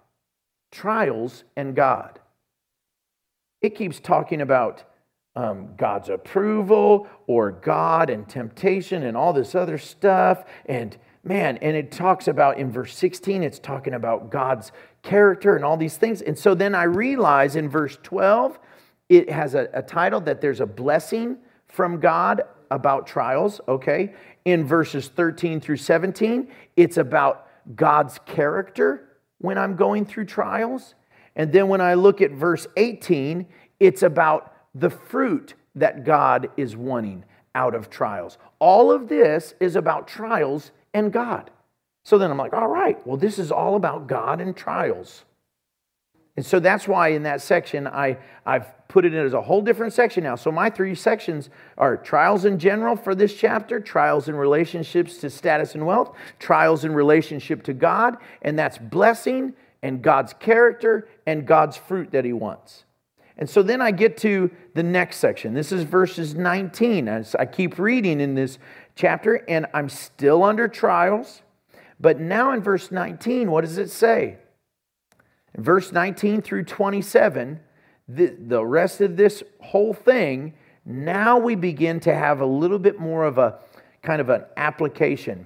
[SPEAKER 1] Trials and God. It keeps talking about um, God's approval or God and temptation and all this other stuff. And man, and it talks about in verse sixteen, it's talking about God's character and all these things. And so then I realize in verse twelve, it has a, a title that there's a blessing from God about trials, okay? In verses thirteen through seventeen, it's about God's character when I'm going through trials. And then when I look at verse eighteen, it's about the fruit that God is wanting out of trials. All of this is about trials and God. So then I'm like, all right, well, this is all about God and trials. And so that's why in that section, I, I've put it in as a whole different section now. So my three sections are trials in general for this chapter, trials in relationships to status and wealth, trials in relationship to God, and that's blessing and God's character and God's fruit that He wants. And so then I get to the next section. This is verses nineteen. As I keep reading in this chapter, and I'm still under trials. But now in verse nineteen, what does it say? In verse nineteen through twenty-seven, the, the rest of this whole thing, now we begin to have a little bit more of a kind of an application.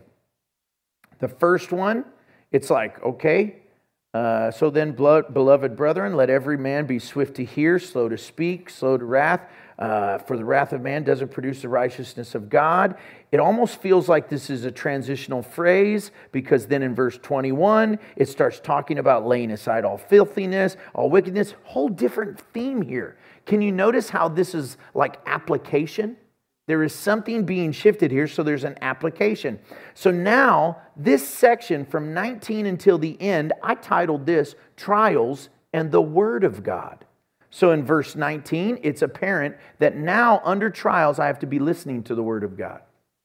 [SPEAKER 1] The first one, it's like, okay, uh, so then, beloved brethren, let every man be swift to hear, slow to speak, slow to wrath, uh, for the wrath of man doesn't produce the righteousness of God. It almost feels like this is a transitional phrase, because then in verse twenty-one, it starts talking about laying aside all filthiness, all wickedness, whole different theme here. Can you notice how this is like application? There is something being shifted here, so there's an application. So now, this section from nineteen until the end, I titled this Trials and the Word of God. So in verse nineteen, it's apparent that now under trials, I have to be listening to the Word of God.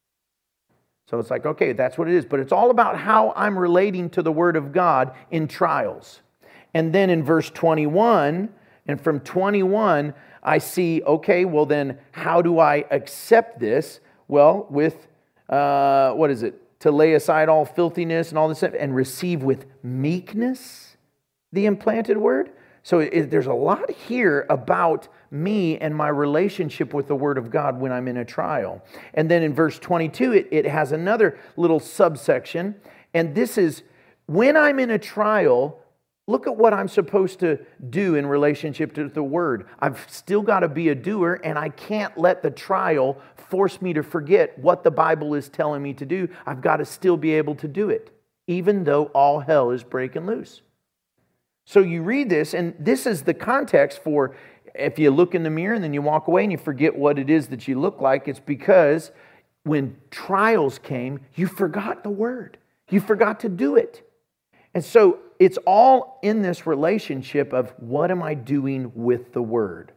[SPEAKER 1] So it's like, okay, that's what it is. But it's all about how I'm relating to the Word of God in trials. And then in verse twenty-one, and from twenty-one, I see, okay, well then, how do I accept this? Well, with, uh, what is it? To lay aside all filthiness and all this stuff, and receive with meekness the implanted Word. So it, there's a lot here about me and my relationship with the Word of God when I'm in a trial. And then in verse twenty-two, it, it has another little subsection. And this is, when I'm in a trial, look at what I'm supposed to do in relationship to the Word. I've still got to be a doer, and I can't let the trial force me to forget what the Bible is telling me to do. I've got to still be able to do it, even though all hell is breaking loose. So you read this, and this is the context for if you look in the mirror and then you walk away and you forget what it is that you look like, it's because when trials came, you forgot the Word. You forgot to do it. And so it's all in this relationship of what am I doing with the Word?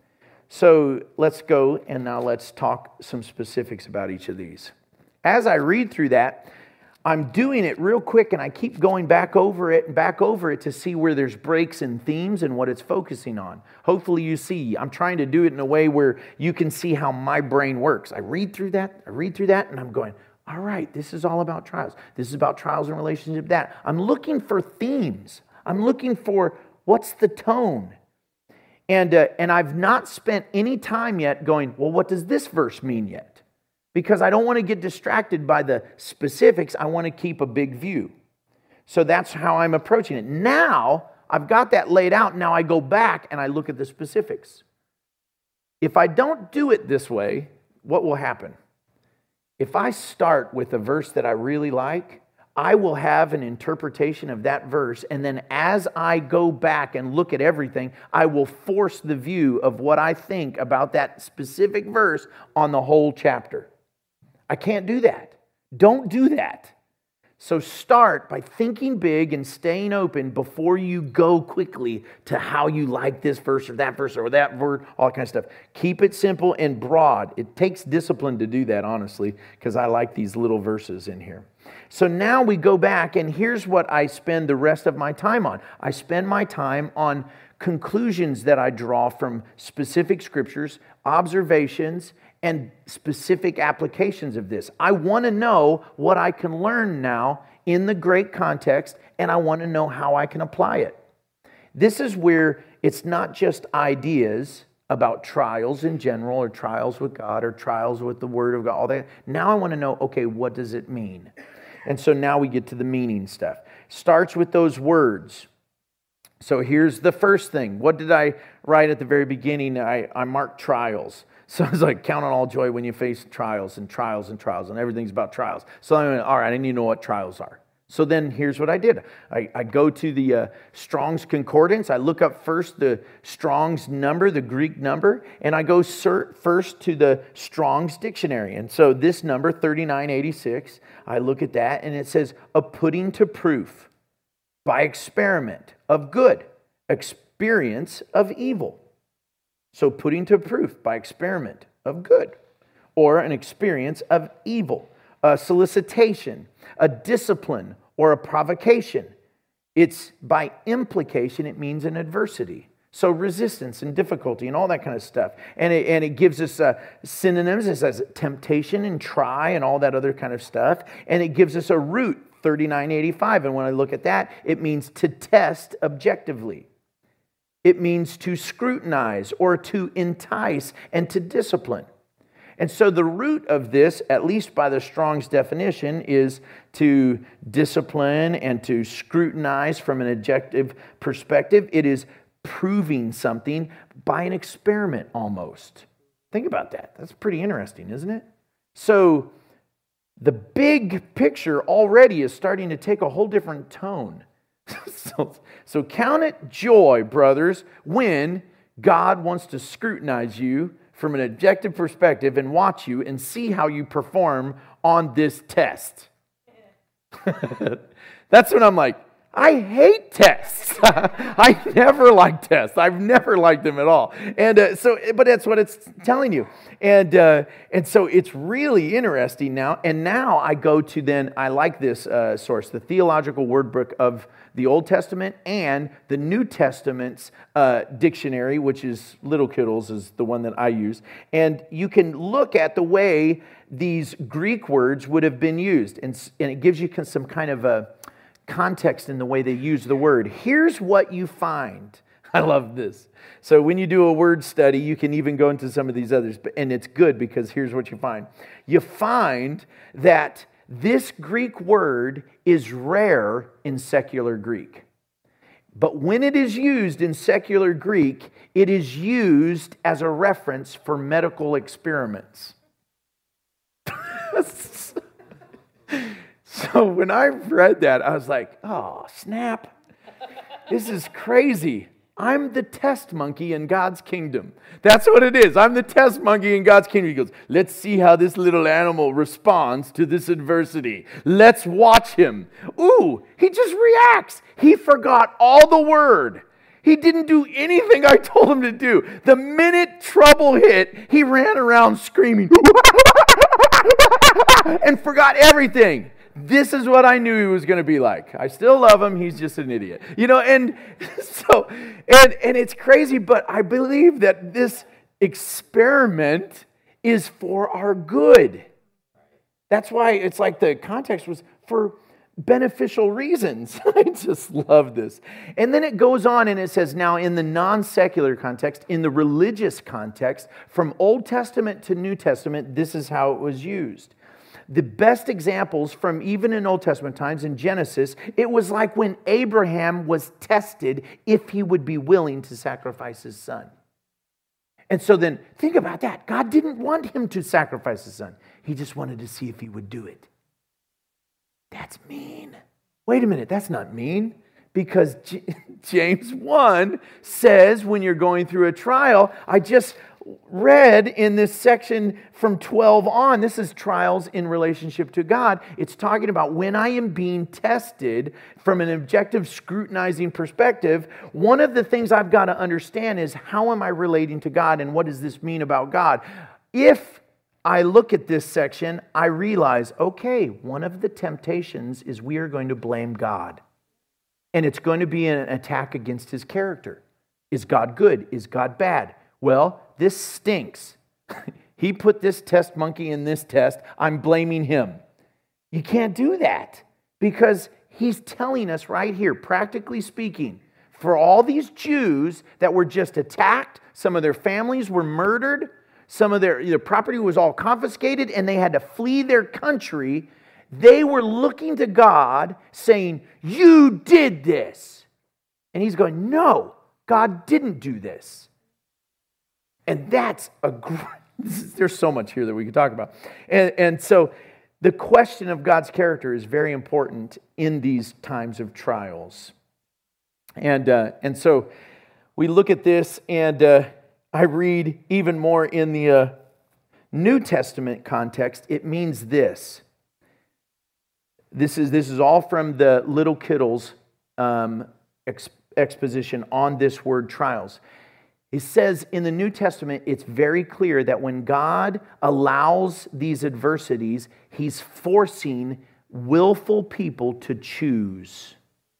[SPEAKER 1] So let's go and now let's talk some specifics about each of these. As I read through that, I'm doing it real quick and I keep going back over it and back over it to see where there's breaks and themes and what it's focusing on. Hopefully you see, I'm trying to do it in a way where you can see how my brain works. I read through that, I read through that, and I'm going, all right, this is all about trials. This is about trials in relationship to that. I'm looking for themes. I'm looking for what's the tone. And, uh, and I've not spent any time yet going, well, what does this verse mean yet? Because I don't want to get distracted by the specifics. I want to keep a big view. So that's how I'm approaching it. Now, I've got that laid out. Now I go back and I look at the specifics. If I don't do it this way, what will happen? If I start with a verse that I really like, I will have an interpretation of that verse, and then as I go back and look at everything, I will force the view of what I think about that specific verse on the whole chapter. I can't do that. Don't do that. So start by thinking big and staying open before you go quickly to how you like this verse or that verse or that word, all that kind of stuff. Keep it simple and broad. It takes discipline to do that, honestly, because I like these little verses in here. So now we go back, and here's what I spend the rest of my time on. I spend my time on conclusions that I draw from specific scriptures, observations, and specific applications of this. I want to know what I can learn now in the great context, and I want to know how I can apply it. This is where it's not just ideas about trials in general, or trials with God, or trials with the Word of God, all that. Now I want to know, okay, what does it mean? And so now we get to the meaning stuff. Starts with those words. So here's the first thing. What did I write at the very beginning? I, I marked trials. So it's like, count on all joy when you face trials and trials and trials, and everything's about trials. So I went, all right, I need to know what trials are. So then here's what I did. I, I go to the uh, Strong's Concordance. I look up first the Strong's number, the Greek number, and I go cert first to the Strong's Dictionary. And so this number, thirty-nine eighty-six, I look at that, and it says, a putting to proof by experiment of good, experience of evil. So putting to proof by experiment of good, or an experience of evil, a solicitation, a discipline, or a provocation. It's by implication, it means an adversity. So resistance and difficulty and all that kind of stuff. And it, and it gives us uh, synonyms. It says temptation and try and all that other kind of stuff. And it gives us a root, thirty-nine eighty-five. And when I look at that, it means to test objectively. It means to scrutinize or to entice and to discipline. And so the root of this, at least by the Strong's definition, is to discipline and to scrutinize from an objective perspective. It is proving something by an experiment almost. Think about that. That's pretty interesting, isn't it? So the big picture already is starting to take a whole different tone. so, so count it joy, brothers, when God wants to scrutinize you from an objective perspective and watch you and see how you perform on this test. That's when I'm like, I hate tests. I never liked tests. I've never liked them at all. And uh, so, but that's what it's telling you. And uh, and so it's really interesting now. And now I go to then, I like this uh, source, the Theological Word Book of the Old Testament and the New Testament's uh, dictionary, which is Little Kittles is the one that I use. And you can look at the way these Greek words would have been used. And, and it gives you some kind of a context in the way they use the word. Here's what you find. I love this. So when you do a word study, you can even go into some of these others, and it's good because here's what you find. You find that this Greek word is rare in secular Greek. But when it is used in secular Greek, it is used as a reference for medical experiments. So when I read that, I was like, oh, snap. This is crazy. I'm the test monkey in God's kingdom. That's what it is. I'm the test monkey in God's kingdom. He goes, let's see how this little animal responds to this adversity. Let's watch him. Ooh, he just reacts. He forgot all the word. He didn't do anything I told him to do. The minute trouble hit, he ran around screaming and forgot everything. This is what I knew he was going to be like. I still love him. He's just an idiot. You know, and so, and, and it's crazy, but I believe that this experiment is for our good. That's why it's like the context was for beneficial reasons. I just love this. And then it goes on and it says, now in the non-secular context, in the religious context, from Old Testament to New Testament, this is how it was used. The best examples from even in Old Testament times, in Genesis, it was like when Abraham was tested if he would be willing to sacrifice his son. And so then, think about that. God didn't want him to sacrifice his son. He just wanted to see if he would do it. That's mean. Wait a minute, that's not mean. Because J- James one says when you're going through a trial, I just read in this section from twelve on, this is trials in relationship to God. It's talking about when I am being tested from an objective scrutinizing perspective, one of the things I've got to understand is how am I relating to God and what does this mean about God? If I look at this section, I realize, okay, one of the temptations is we are going to blame God. And it's going to be an attack against his character. Is God good? Is God bad? Well, this stinks. He put this test monkey in this test. I'm blaming him. You can't do that because he's telling us right here, practically speaking, for all these Jews that were just attacked, some of their families were murdered, some of their, their property was all confiscated, and they had to flee their country. They were looking to God saying, you did this. And he's going, no, God didn't do this. And that's a great, there's so much here that we could talk about. And, and so the question of God's character is very important in these times of trials. And, uh, and so we look at this, and uh, I read even more in the uh, New Testament context. It means this. This is, this is all from the Little Kittles um, exp- exposition on this word trials. It says in the New Testament, it's very clear that when God allows these adversities, he's forcing willful people to choose.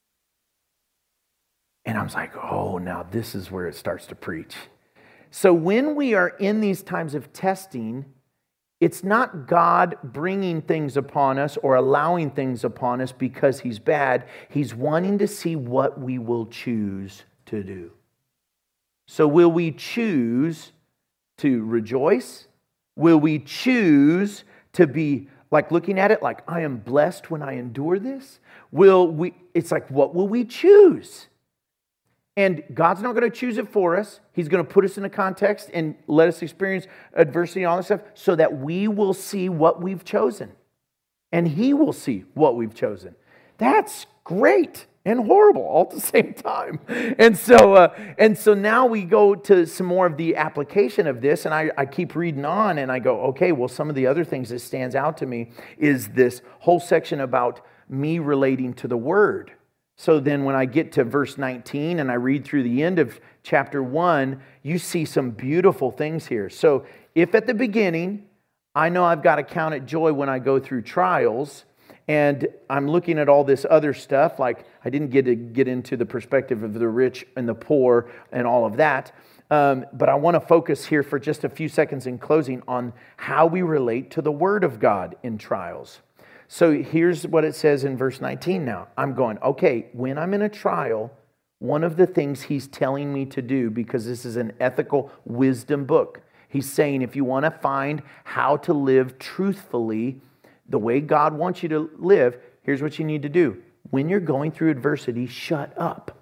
[SPEAKER 1] And I was like, oh, now this is where it starts to preach. So when we are in these times of testing, it's not God bringing things upon us or allowing things upon us because he's bad. He's wanting to see what we will choose to do. So will we choose to rejoice? Will we choose to be like looking at it like I am blessed when I endure this? Will we? It's like, what will we choose? And God's not going to choose it for us. He's going to put us in a context and let us experience adversity and all this stuff so that we will see what we've chosen. And he will see what we've chosen. That's great and horrible all at the same time. And so uh, and so now we go to some more of the application of this, and I, I keep reading on, and I go, okay, well, some of the other things that stands out to me is this whole section about me relating to the Word. So then when I get to verse nineteen and I read through the end of chapter one, you see some beautiful things here. So if at the beginning, I know I've got to count it joy when I go through trials, and I'm looking at all this other stuff, like I didn't get to get into the perspective of the rich and the poor and all of that, um, but I want to focus here for just a few seconds in closing on how we relate to the Word of God in trials. So here's what it says in verse nineteen now. I'm going, okay, when I'm in a trial, one of the things he's telling me to do, because this is an ethical wisdom book, he's saying if you want to find how to live truthfully, the way God wants you to live, here's what you need to do. When you're going through adversity, shut up.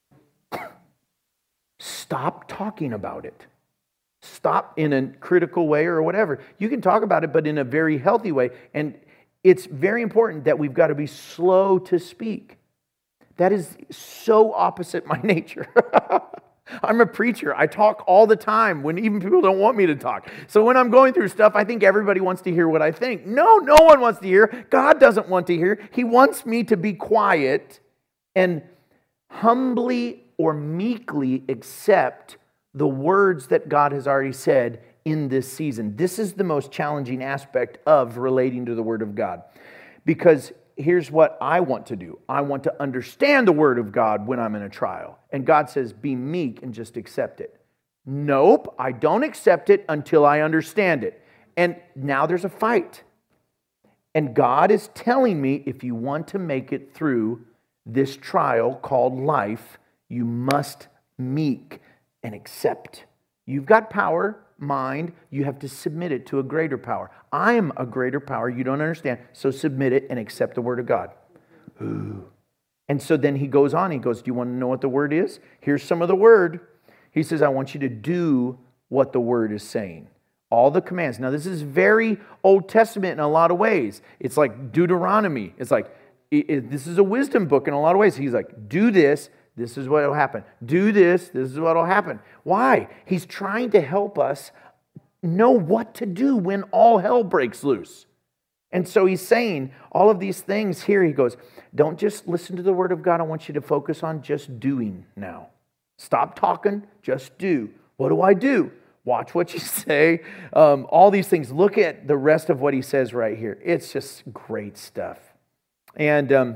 [SPEAKER 1] Stop talking about it. Stop in a critical way or whatever. You can talk about it, but in a very healthy way. And it's very important that we've got to be slow to speak. That is so opposite my nature. I'm a preacher. I talk all the time when even people don't want me to talk. So when I'm going through stuff, I think everybody wants to hear what I think. No, no one wants to hear. God doesn't want to hear. He wants me to be quiet and humbly or meekly accept the words that God has already said in this season. This is the most challenging aspect of relating to the Word of God. Because here's what I want to do. I want to understand the Word of God when I'm in a trial. And God says, be meek and just accept it. Nope, I don't accept it until I understand it. And now there's a fight. And God is telling me, if you want to make it through this trial called life, you must meek and accept. You've got power, mind, you have to submit it to a greater power. I am a greater power, you don't understand, so submit it and accept the Word of God. Ooh. And so then he goes on, he goes, do you want to know what the Word is? Here's some of the Word. He says, I want you to do what the Word is saying. All the commands. Now this is very Old Testament in a lot of ways. It's like Deuteronomy. It's like, it, it, this is a wisdom book in a lot of ways. He's like, do this. This is what will happen. Do this. This is what will happen. Why? He's trying to help us know what to do when all hell breaks loose. And so he's saying all of these things here. He goes, don't just listen to the Word of God. I want you to focus on just doing now. Stop talking. Just do. What do I do? Watch what you say. Um, all these things. Look at the rest of what he says right here. It's just great stuff. And um,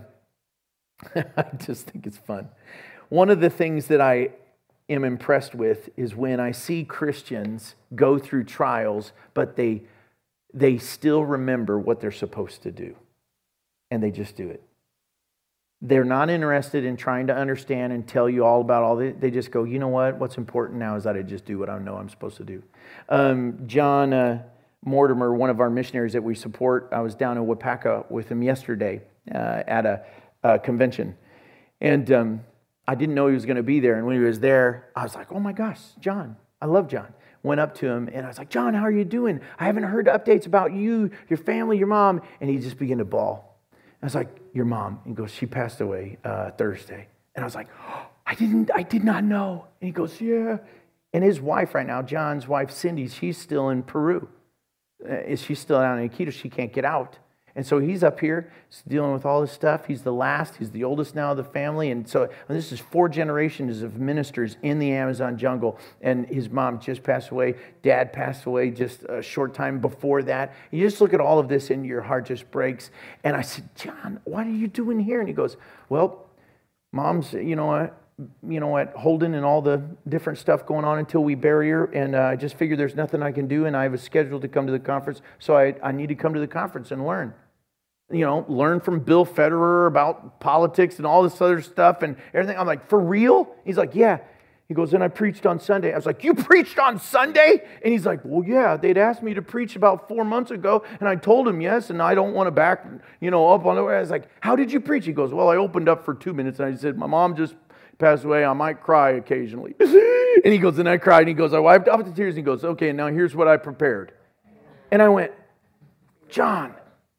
[SPEAKER 1] I just think it's fun. One of the things that I am impressed with is when I see Christians go through trials, but they they still remember what they're supposed to do. And they just do it. They're not interested in trying to understand and tell you all about all this. They just go, you know what? What's important now is that I just do what I know I'm supposed to do. Um, John uh, Mortimer, one of our missionaries that we support, I was down in Wapaka with him yesterday uh, at a, a convention. And um, I didn't know he was going to be there. And when he was there, I was like, oh my gosh, John. I love John. Went up to him and I was like, John, how are you doing? I haven't heard updates about you, your family, your mom. And he just began to bawl. I was like, your mom? And he goes, she passed away uh, Thursday. And I was like, oh, I didn't, I did not know. And he goes, yeah. And his wife right now, John's wife, Cindy, she's still in Peru. Uh, she's still down in Iquitos. She can't get out. And so he's up here dealing with all this stuff. He's the last. He's the oldest now of the family. And so and this is four generations of ministers in the Amazon jungle. And his mom just passed away. Dad passed away just a short time before that. You just look at all of this and your heart just breaks. And I said, John, what are you doing here? And he goes, well, Mom's, you know what, you know what, Holden and all the different stuff going on until we bury her. And uh, I just figured there's nothing I can do. And I have a schedule to come to the conference. So I, I need to come to the conference and learn. You know, learn from Bill Federer about politics and all this other stuff and everything. I'm like, for real? He's like, yeah. He goes, and I preached on Sunday. I was like, you preached on Sunday? And he's like, well, yeah, they'd asked me to preach about four months ago. And I told him yes, and I don't want to back, you know, up on the way. I was like, how did you preach? He goes, well, I opened up for two minutes. And I said, my mom just passed away. I might cry occasionally. And he goes, and I cried. And he goes, I wiped off the tears. And he goes, okay, now here's what I prepared. And I went, John,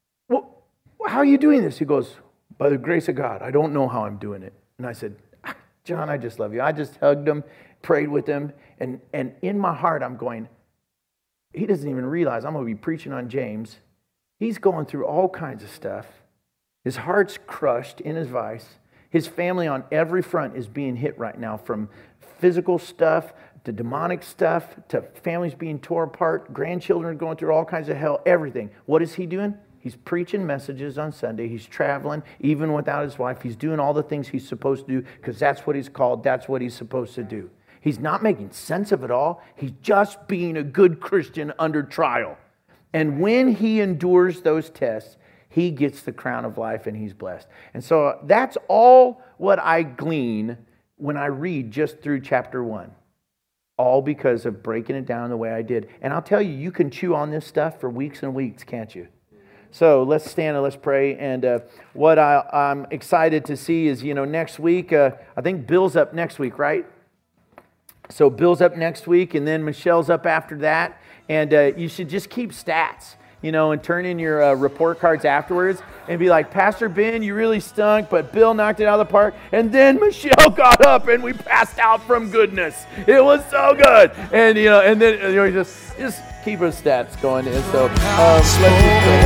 [SPEAKER 1] how are you doing this? He goes, by the grace of God. I don't know how I'm doing it. And I said, John, I just love you. I just hugged him, prayed with him. And, and in my heart, I'm going, he doesn't even realize I'm going to be preaching on James. He's going through all kinds of stuff. His heart's crushed in his vice. His family on every front is being hit right now, from physical stuff to demonic stuff to families being torn apart, grandchildren are going through all kinds of hell, everything. What is he doing? He's preaching messages on Sunday. He's traveling, even without his wife. He's doing all the things he's supposed to do because that's what he's called. That's what he's supposed to do. He's not making sense of it all. He's just being a good Christian under trial. And when he endures those tests, he gets the crown of life and he's blessed. And so that's all what I glean when I read just through chapter one. All because of breaking it down the way I did. And I'll tell you, you can chew on this stuff for weeks and weeks, can't you? So let's stand and let's pray. And uh, what I, I'm excited to see is, you know, next week, uh, I think Bill's up next week, right? So Bill's up next week, and then Michelle's up after that. And uh, you should just keep stats, you know, and turn in your uh, report cards afterwards and be like, Pastor Ben, you really stunk, but Bill knocked it out of the park. And then Michelle got up and we passed out from goodness. It was so good. And, you know, and then, you know, just, just keep our stats going. And so, um, let's just pray.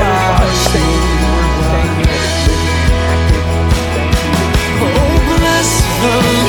[SPEAKER 1] Thank you. Thank you. Thank you.
[SPEAKER 2] Oh, bless the